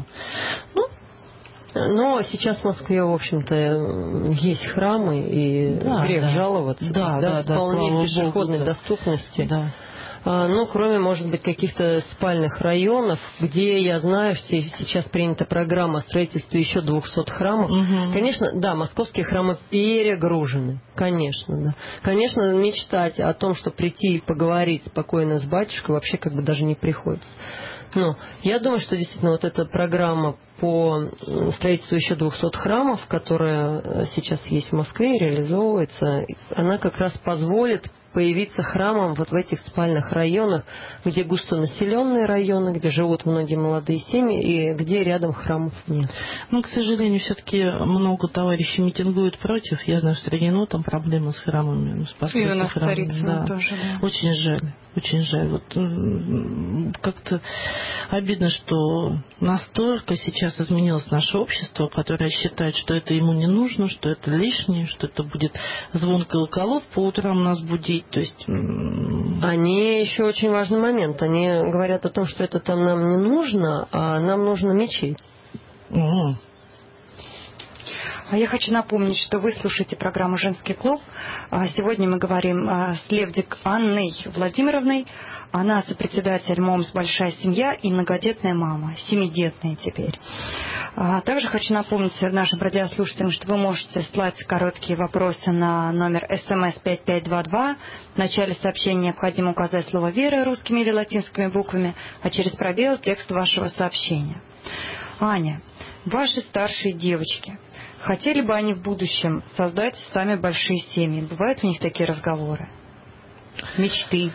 Но сейчас в Москве, в общем-то, есть храмы, и грех жаловаться. Да, вполне в пешеходной доступности. Да. Ну, кроме, может быть, каких-то спальных районов, где, я знаю, что сейчас принята программа строительства еще 200 храмов. Конечно, да, московские храмы перегружены. Конечно, да. Конечно, мечтать о том, что прийти и поговорить спокойно с батюшкой, вообще как бы даже не приходится. Но я думаю, что действительно вот эта программа по строительству еще 200 храмов, которая сейчас есть в Москве и реализовывается, она как раз позволит появиться храмом вот в этих спальных районах, где густонаселенные районы, где живут многие молодые семьи и где рядом храмов нет. Ну, к сожалению, все-таки много товарищей митингуют против. Я знаю, в Строгино там проблемы с храмами. С и у нас Царицыно тоже. Да. Очень жаль. Очень жаль. Вот как-то обидно, что настолько сейчас изменилось наше общество, которое считает, что это ему не нужно, что это лишнее, что это будет звон колоколов по утрам нас будить. То есть... Они еще очень важный момент. Они говорят о том, что это там нам не нужно, а нам нужно мечеть. А я хочу напомнить, что вы слушаете программу «Женский клуб». Сегодня мы говорим с Левдик Анной Владимировной. Она сопредседатель МОМС «Большая семья» и многодетная мама, семидетная теперь. Также хочу напомнить нашим радиослушателям, что вы можете слать короткие вопросы на номер СМС 5522. В начале сообщения необходимо указать слово «Вера» русскими или латинскими буквами, а через пробел текст вашего сообщения. Аня, ваши старшие девочки, хотели бы они в будущем создать сами большие семьи? Бывают у них такие разговоры? Мечты?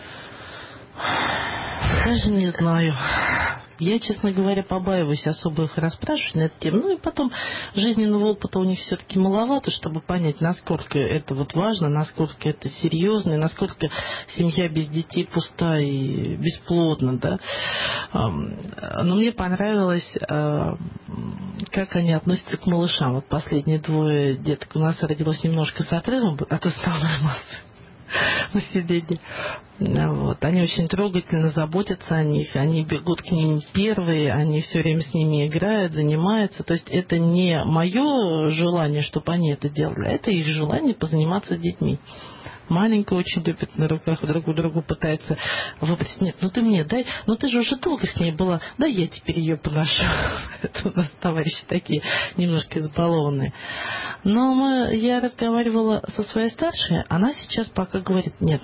Даже не знаю. Я, честно говоря, побаиваюсь особо их расспрашивать на эту тему. Ну и потом жизненного опыта у них все-таки маловато, чтобы понять, насколько это вот важно, насколько это серьезно, и насколько семья без детей пуста и бесплодна, да. Но мне понравилось, как они относятся к малышам. Вот последние двое деток у нас родилось немножко с отрывом от основной массы населения. Вот. Они очень трогательно заботятся о них, они бегут к ним первые, они все время с ними играют, занимаются. То есть это не мое желание, чтобы они это делали, а это их желание позаниматься с детьми. Маленькая очень любит на руках друг у друга пытается выбрать. Нет, ну ты мне дай, ну ты же уже долго с ней была, да я теперь ее поношу. Это у нас товарищи такие немножко избалованные. Но я разговаривала со своей старшей, она сейчас пока говорит: нет, мам,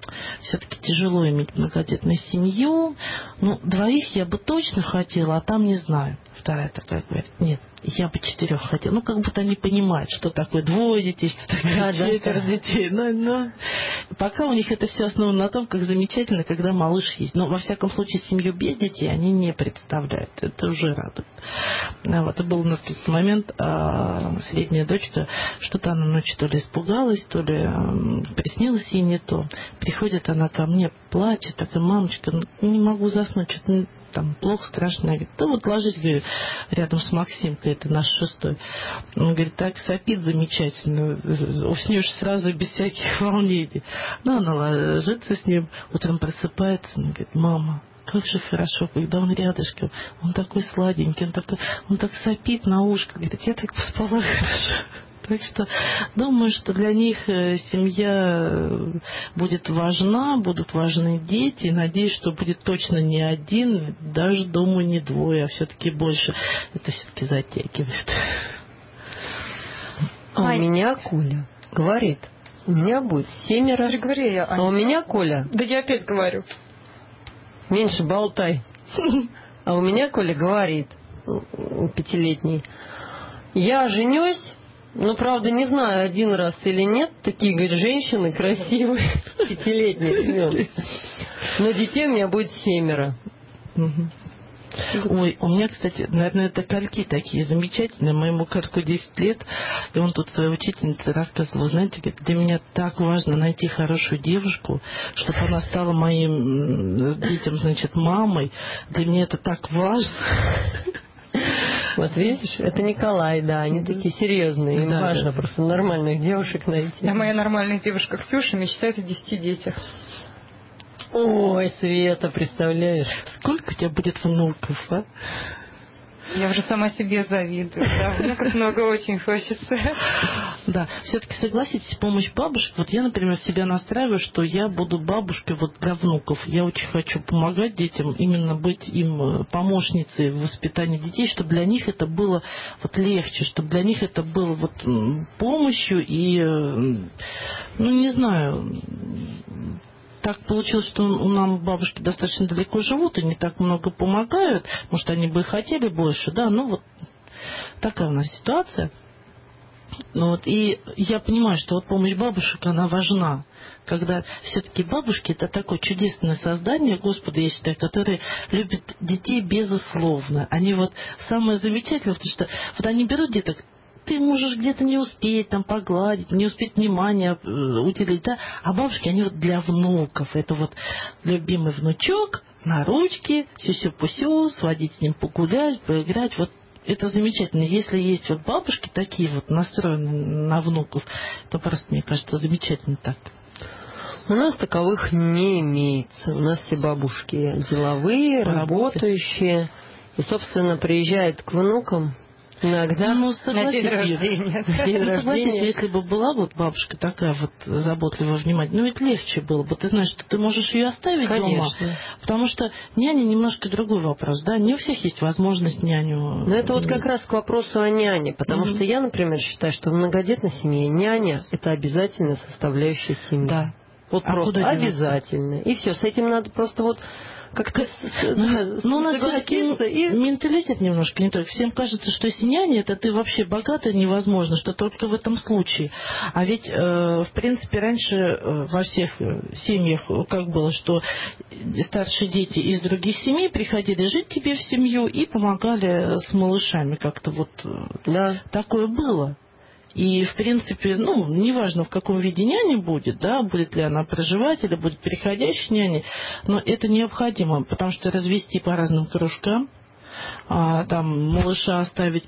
все-таки тяжело иметь многодетную семью. Ну, 2 я бы точно хотела, а там не знаю. Вторая такая говорит, нет, я бы 4 хотела. Ну, как будто они понимают, что такое 2 детей, что такое 4 детей. Но пока у них это все основано на том, как замечательно, когда малыш есть. Но, во всяком случае, семью без детей они не представляют. Это уже радует. Вот, и был у нас какой-то момент, средняя дочка, что-то она ночью то ли испугалась, то ли приснилось ей не то. Приходит она ко мне, плачет, такая, мамочка, не могу заснуть, что-то там плохо, страшно. Я говорю, да вот ложись, говорю, рядом с Максимкой, это наш 6-й. Он говорит, так сопит замечательно, уснешь сразу без всяких волнений. Ну, она ложится с ним, утром просыпается, она говорит, мама, как же хорошо, когда он рядышком, он такой сладенький, он так сопит на ушко, говорит, я так поспала хорошо. Так что думаю, что для них семья будет важна, будут важны дети. Надеюсь, что будет точно не 1, даже, думаю, не 2, а все-таки больше. Это все-таки затягивает. А у меня Коля говорит, у меня будет 7. А у меня Коля... Да я опять говорю. Меньше болтай. А у меня Коля говорит, 5-летний, я женюсь. Ну, правда, не знаю, 1 раз или нет. Такие, говорит, женщины красивые, 5-летние. Но детей у меня будет 7. Ой, у меня, кстати, наверное, это кольки такие замечательные. Моему кольку 10 лет, и он тут своей учительнице рассказывал, знаете, говорит, для меня так важно найти хорошую девушку, чтобы она стала моим детям, значит, мамой. Для меня это так важно. Вот видишь, это Николай, да, они такие серьезные, им важно просто нормальных девушек найти. А моя нормальная девушка Ксюша мечтает о 10 детях. Ой, Света, представляешь? Сколько у тебя будет внуков, а? Я уже сама себе завидую. Да, внуков много очень хочется. Да, все-таки согласитесь, помощь бабушек. Вот я, например, себя настраиваю, что я буду бабушкой вот для внуков. Я очень хочу помогать детям, именно быть им помощницей в воспитании детей, чтобы для них это было вот легче, чтобы для них это было вот помощью и, ну, не знаю... Так получилось, что у нас бабушки достаточно далеко живут и не так много помогают. Может, они бы и хотели больше, да, ну вот такая у нас ситуация. Ну, вот, и я понимаю, что вот помощь бабушек, она важна. Когда все-таки бабушки — это такое чудесное создание, Господа, я считаю, которые любят детей безусловно. Они вот самое замечательное, потому что вот они берут деток, ты можешь где-то не успеть там погладить, не успеть внимания уделить, да, а бабушки, они вот для внуков, это вот любимый внучок, на ручки, сюсю-пусю, сводить с ним погулять, поиграть, вот это замечательно. Если есть вот бабушки такие вот настроенные на внуков, то просто, мне кажется, замечательно так. У нас таковых не имеется. У нас все бабушки деловые, работающие. И, собственно, приезжают к внукам иногда на день рождения. Если бы была вот бабушка такая вот заботливая, внимательная, ну ведь легче было бы. Ты знаешь, что ты можешь ее оставить дома. Потому что няня немножко другой вопрос, да? Не у всех есть возможность няню. Но это вот как раз к вопросу о няне. Потому что я, например, считаю, что в многодетной семье няня — это обязательная составляющая семьи. Да. Вот просто обязательно. И все, с этим надо просто вот как-то у нас все-таки менталитет немножко не так. Всем кажется, что если няня, это ты вообще богатая невозможно, что только в этом случае. А ведь, в принципе, раньше во всех семьях как было, что старшие дети из других семей приходили жить к тебе в семью и помогали с малышами. Как-то вот такое было. И, в принципе, ну, неважно, в каком виде няня будет, да, будет ли она проживать или будет переходящей няней, но это необходимо, потому что развести по разным кружкам, там, малыша оставить...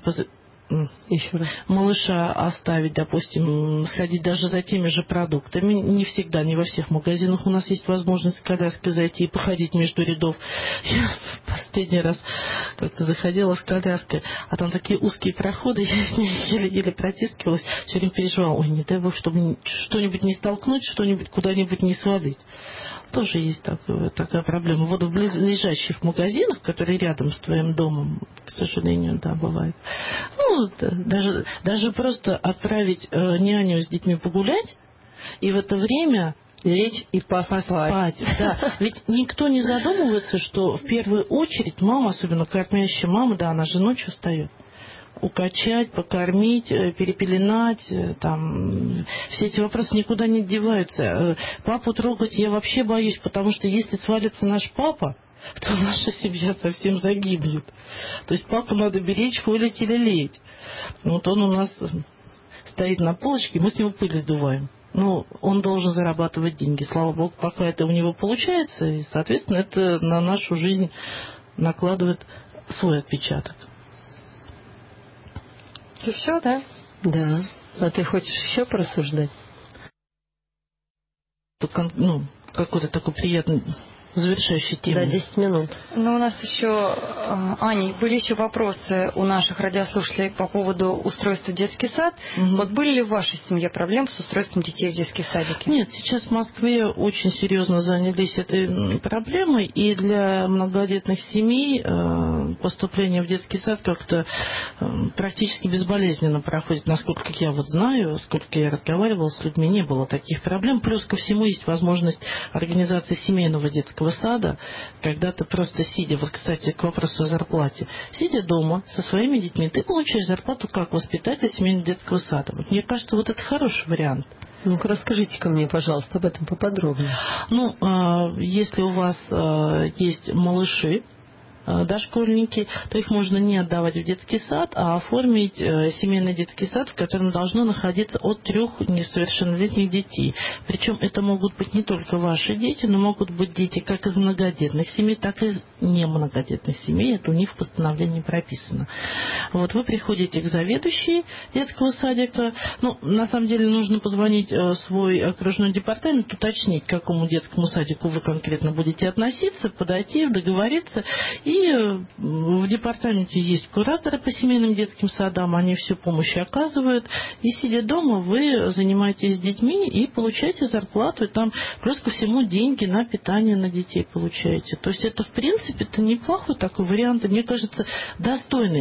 Еще раз. Малыша оставить, допустим, сходить даже за теми же продуктами. Не всегда, не во всех магазинах у нас есть возможность с коляской зайти и походить между рядов. Я последний раз как-то заходила с коляской, а там такие узкие проходы, я с ней еле-еле протискивалась, все время переживала, ой, не дай бог, чтобы что-нибудь не столкнуть, что-нибудь куда-нибудь не свалить. Тоже есть такая проблема. Вот в ближайших магазинах, которые рядом с твоим домом, к сожалению, да, бывает. Ну, даже просто отправить няню с детьми погулять, и в это время Лечь и поспать. Да. Ведь никто не задумывается, что в первую очередь мама, особенно кормящая мама, да, она же ночью встает. Укачать, покормить, перепеленать, там, все эти вопросы никуда не деваются. Папу трогать я вообще боюсь, потому что если свалится наш папа, то наша семья совсем загибнет. То есть папу надо беречь, холить или лелеять. Вот он у нас стоит на полочке, мы с него пыль сдуваем. Ну, он должен зарабатывать деньги. Слава богу, пока это у него получается, и, соответственно, это на нашу жизнь накладывает свой отпечаток. И все, да? Да. А ты хочешь еще порассуждать? Какой-то такой приятный завершающий тему. Да, 10 минут. Но у нас еще, Аня, были еще вопросы у наших радиослушателей по поводу устройства в детский сад. Угу. Вот были ли в вашей семье проблемы с устройством детей в детские садики? Нет, сейчас в Москве очень серьезно занялись этой проблемой, и для многодетных семей поступление в детский сад как-то практически безболезненно проходит. Насколько я вот знаю, сколько я разговаривала с людьми, не было таких проблем. Плюс ко всему есть возможность организации семейного детского сада, когда ты просто сидя, вот, кстати, к вопросу о зарплате, сидя дома со своими детьми, ты получаешь зарплату как воспитатель семейного детского сада. Вот, мне кажется, вот это хороший вариант. Ну-ка, расскажите-ка мне, пожалуйста, об этом поподробнее. Если у вас есть малыши, дошкольники, то их можно не отдавать в детский сад, а оформить семейный детский сад, в котором должно находиться от 3 несовершеннолетних детей. Причем это могут быть не только ваши дети, но могут быть дети как из многодетных семей, так и из немногодетных семей. Это у них в постановлении прописано. Вот вы приходите к заведующей детского садика. На самом деле нужно позвонить в свой окружной департамент, уточнить, к какому детскому садику вы конкретно будете относиться, подойти, договориться. И в департаменте есть кураторы по семейным детским садам, они всю помощь оказывают. И сидя дома, вы занимаетесь с детьми и получаете зарплату. И там плюс ко всему деньги на питание на детей получаете. То есть это, в принципе, это неплохой такой вариант. И, мне кажется, достойный.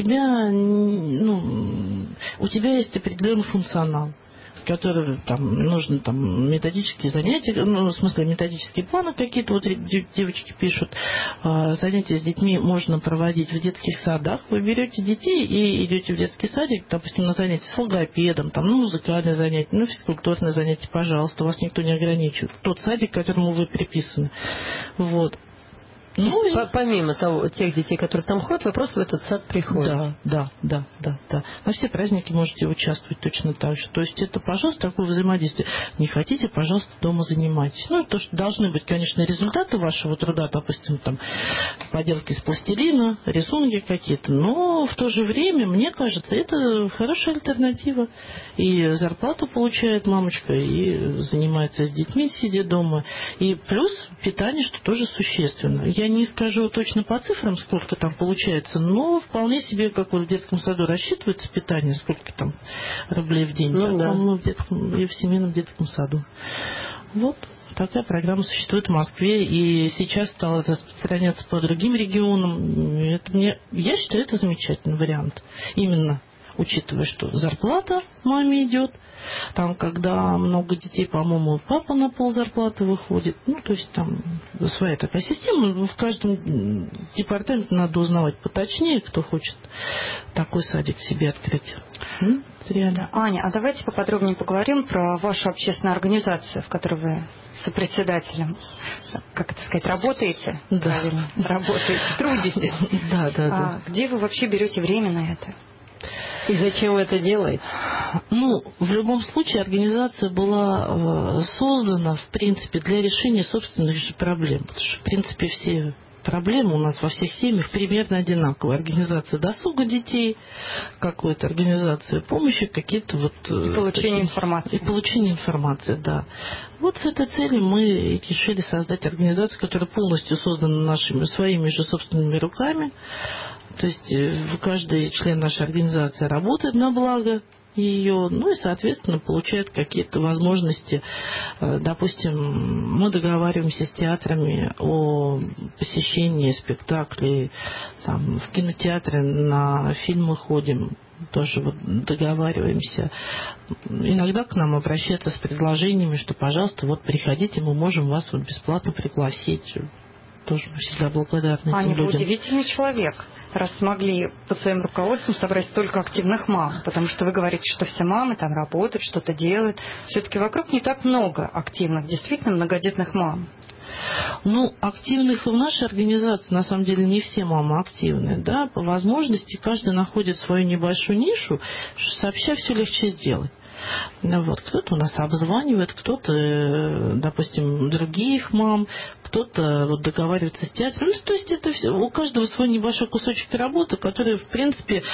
У тебя есть определенный функционал, с которым нужны методические занятия, в смысле методические планы какие-то, вот девочки пишут, занятия с детьми можно проводить в детских садах. Вы берете детей и идете в детский садик, допустим, на занятия с логопедом, музыкальные занятия, физкультурные занятия, пожалуйста, вас никто не ограничивает. Тот садик, к которому вы приписаны. Вот. Помимо тех детей, которые там ходят, вы просто в этот сад приходите. Да. На все праздники можете участвовать точно так же. То есть это, пожалуйста, такое взаимодействие. Не хотите, пожалуйста, дома занимайтесь. То, что должны быть, конечно, результаты вашего труда, допустим, поделки из пластилина, рисунки какие-то. Но в то же время, мне кажется, это хорошая альтернатива. И зарплату получает мамочка, и занимается с детьми, сидя дома. И плюс питание, что тоже существенно. Я не скажу точно по цифрам, сколько там получается, но вполне себе, как в детском саду рассчитывается питание, сколько там рублей в день, и в семейном детском саду. Вот такая программа существует в Москве, и сейчас стало это распространяться по другим регионам. Я считаю, это замечательный вариант. Именно учитывая, что зарплата маме идет. Когда много детей, по-моему, папа на ползарплаты выходит. То есть своя такая система. В каждом департаменте надо узнавать поточнее, кто хочет такой садик себе открыть. Реально. Аня, а давайте поподробнее поговорим про вашу общественную организацию, в которой вы сопредседателем. Как это сказать, работаете? Да. Правильно, работаете, трудитесь. Да. Где вы вообще берете время на это? И зачем вы это делаете? В любом случае организация была создана, в принципе, для решения собственных же проблем. Потому что, в принципе, все проблемы у нас во всех семьях примерно одинаковые. Организация досуга детей, какая-то организация помощи, какие-то И получение информации. И получение информации, да. Вот с этой целью мы решили создать организацию, которая полностью создана своими же собственными руками. То есть каждый член нашей организации работает на благо ее, и, соответственно, получает какие-то возможности. Допустим, мы договариваемся с театрами о посещении спектаклей, в кинотеатре на фильмы ходим. тоже вот договариваемся. Иногда к нам обращаются с предложениями, что, пожалуйста, вот приходите, мы можем вас вот бесплатно пригласить. Тоже всегда благодарны этим Аня, вы людям. удивительный человек, раз смогли под своим руководством собрать столько активных мам. Потому что вы говорите, что все мамы там работают, что-то делают. Все-таки вокруг не так много активных, действительно многодетных мам. Ну, активных в нашей организации, на самом деле, не все мамы активны, да, по возможности каждый находит свою небольшую нишу, сообща все легче сделать. Вот. Кто-то у нас обзванивает, кто-то, допустим, других мам, кто-то вот договаривается с театром. Ну, то есть это все, у каждого свой небольшой кусочек работы, который, в принципе,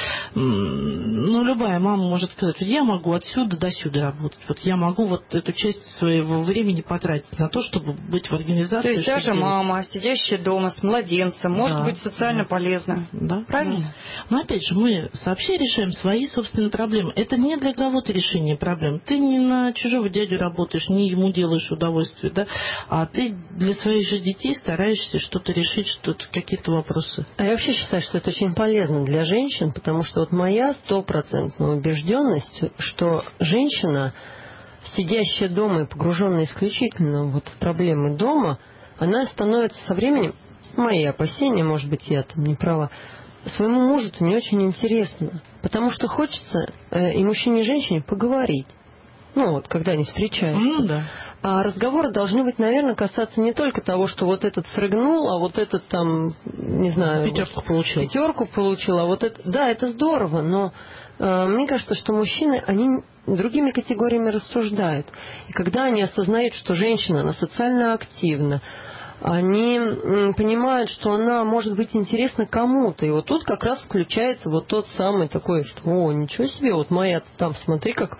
ну, любая мама может сказать, вот я могу отсюда до сюда работать, вот я могу вот эту часть своего времени потратить на то, чтобы быть в организации. То есть даже мама, сидящая дома с младенцем, может быть социально полезна. Да. Правильно? Но опять же, мы сообща решаем свои собственные проблемы. Это не для кого-то решение проблем. Ты не на чужого дядю работаешь, не ему делаешь удовольствие, да, а ты для своих же детей стараешься что-то решить, что-то, какие-то вопросы. А я вообще считаю, что это очень полезно для женщин, потому что вот моя стопроцентная убежденность, что женщина, сидящая дома и погруженная исключительно вот в проблемы дома, она становится со временем, мои опасения, может быть, я там не права, своему мужу-то не очень интересно. Потому что хочется и мужчине, и женщине поговорить. Ну вот, когда они встречаются. Ну да. А разговоры должны быть, наверное, касаться не только того, что вот этот срыгнул, а вот этот там, не знаю... Пятерку получил. А вот это... Да, это здорово, но мне кажется, что мужчины, они другими категориями рассуждают. И когда они осознают, что женщина, она социально активна, они понимают, что она может быть интересна кому-то. И вот тут как раз включается вот тот самый такой, что, о, ничего себе, вот моя там, смотри, как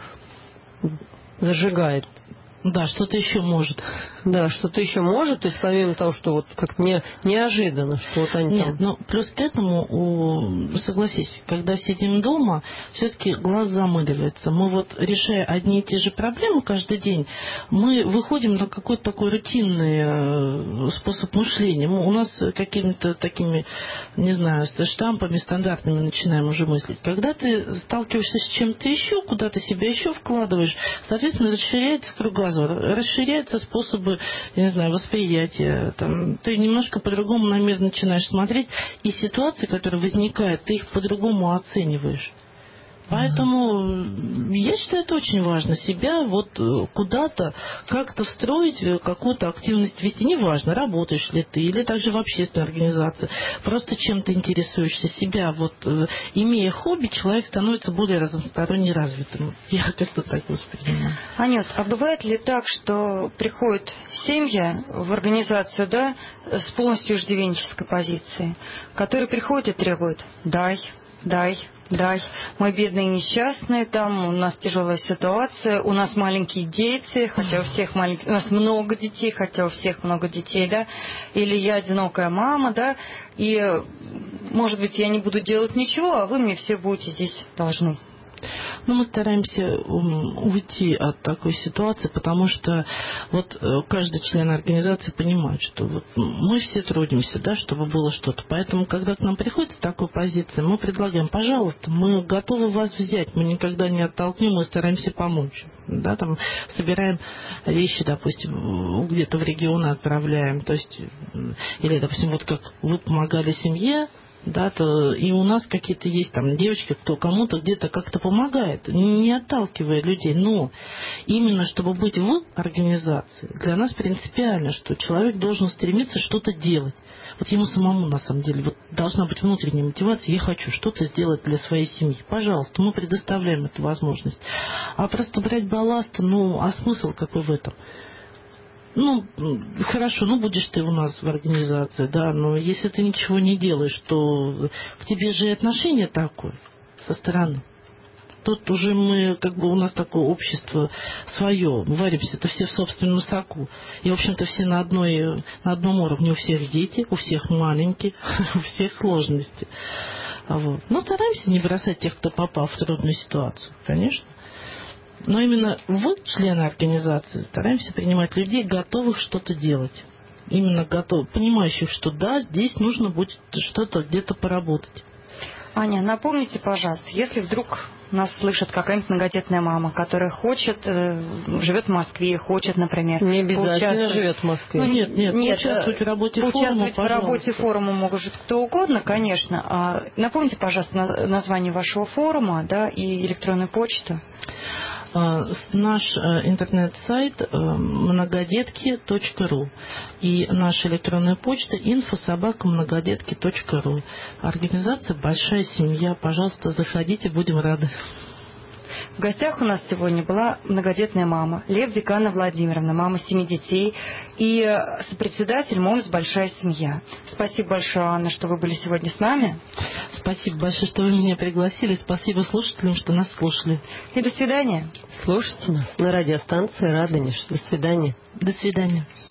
зажигает. Да, что-то еще может. Да, что-то еще может, то есть помимо того, что вот как-то неожиданно, что вот они там... Нет, ну плюс к этому, согласись, когда сидим дома, все-таки глаз замыливается. Мы вот, решая одни и те же проблемы каждый день, мы выходим на какой-то такой рутинный способ мышления. У нас какими-то такими, не знаю, штампами стандартными начинаем уже мыслить. Когда ты сталкиваешься с чем-то еще, куда ты себя еще вкладываешь, соответственно, расширяется кругозор, расширяются способы, я не знаю, восприятия. Там, ты немножко по-другому на мир начинаешь смотреть, и ситуации, которые возникают, ты их по-другому оцениваешь. Поэтому я считаю, это очень важно. Себя вот куда-то как-то встроить, какую-то активность вести. Неважно, работаешь ли ты, или также в общественной организации. Просто чем ты интересуешься. Себя вот, имея хобби, человек становится более разносторонне развитым. Я как-то так воспринимаю. Анют, а бывает ли так, что приходят семьи в организацию, да, с полностью иждивенческой позицией, которые приходят и требуют: дай, мы бедные несчастные, там у нас тяжелая ситуация, у нас маленькие дети, хотя у всех у нас много детей, хотя у всех много детей, да, или я одинокая мама, да, и, может быть, я не буду делать ничего, а вы мне все будете здесь должны. Но мы стараемся уйти от такой ситуации, потому что вот каждый член организации понимает, что вот мы все трудимся, да, чтобы было что-то. Поэтому, когда к нам приходит с такой позиции, мы предлагаем: пожалуйста, мы готовы вас взять, мы никогда не оттолкнем, мы стараемся помочь. Да, там собираем вещи, допустим, где-то в регионы отправляем, то есть, или, допустим, вот как вы помогали семье, да, то и у нас какие-то есть там девочки, кто кому-то где-то как-то помогает, не отталкивая людей. Но именно чтобы быть в организации, для нас принципиально, что человек должен стремиться что-то делать. Вот ему самому, на самом деле, вот должна быть внутренняя мотивация: я хочу что-то сделать для своей семьи. Пожалуйста, мы предоставляем эту возможность. А просто брать балласт, ну, а смысл какой в этом? Ну, хорошо, ну будешь ты у нас в организации, да, но если ты ничего не делаешь, то к тебе же и отношение такое со стороны. Тут уже мы, как бы у нас такое общество свое, варимся-то все в собственном соку. И, в общем-то, все на одном уровне. У всех дети, у всех маленькие, у всех сложности. Вот. Но стараемся не бросать тех, кто попал в трудную ситуацию, конечно. Но именно члены организации стараемся принимать людей, готовых что-то делать. Именно готовых, понимающих, что да, здесь нужно будет что-то где-то поработать. Аня, напомните, пожалуйста, если вдруг нас слышит какая-нибудь многодетная мама, которая хочет, живет в Москве, хочет, например... Не обязательно живет в Москве. Ну, нет, участвовать в работе форума, участвовать в работе форума может кто угодно, конечно. А напомните, пожалуйста, название вашего форума, да, и электронную почту. Наш интернет-сайт многодетки.ру и наша электронная почта info@многодетки.ру. Организация «Большая семья». Пожалуйста, заходите, будем рады. В гостях у нас сегодня была многодетная мама Левдикана Владимировна, мама 7 детей и сопредседатель МОМС «Большая семья». Спасибо большое, Анна, что вы были сегодня с нами. Спасибо большое, что вы меня пригласили. Спасибо слушателям, что нас слушали. И до свидания. Слушайте нас на радиостанции «Радонеж». До свидания. До свидания.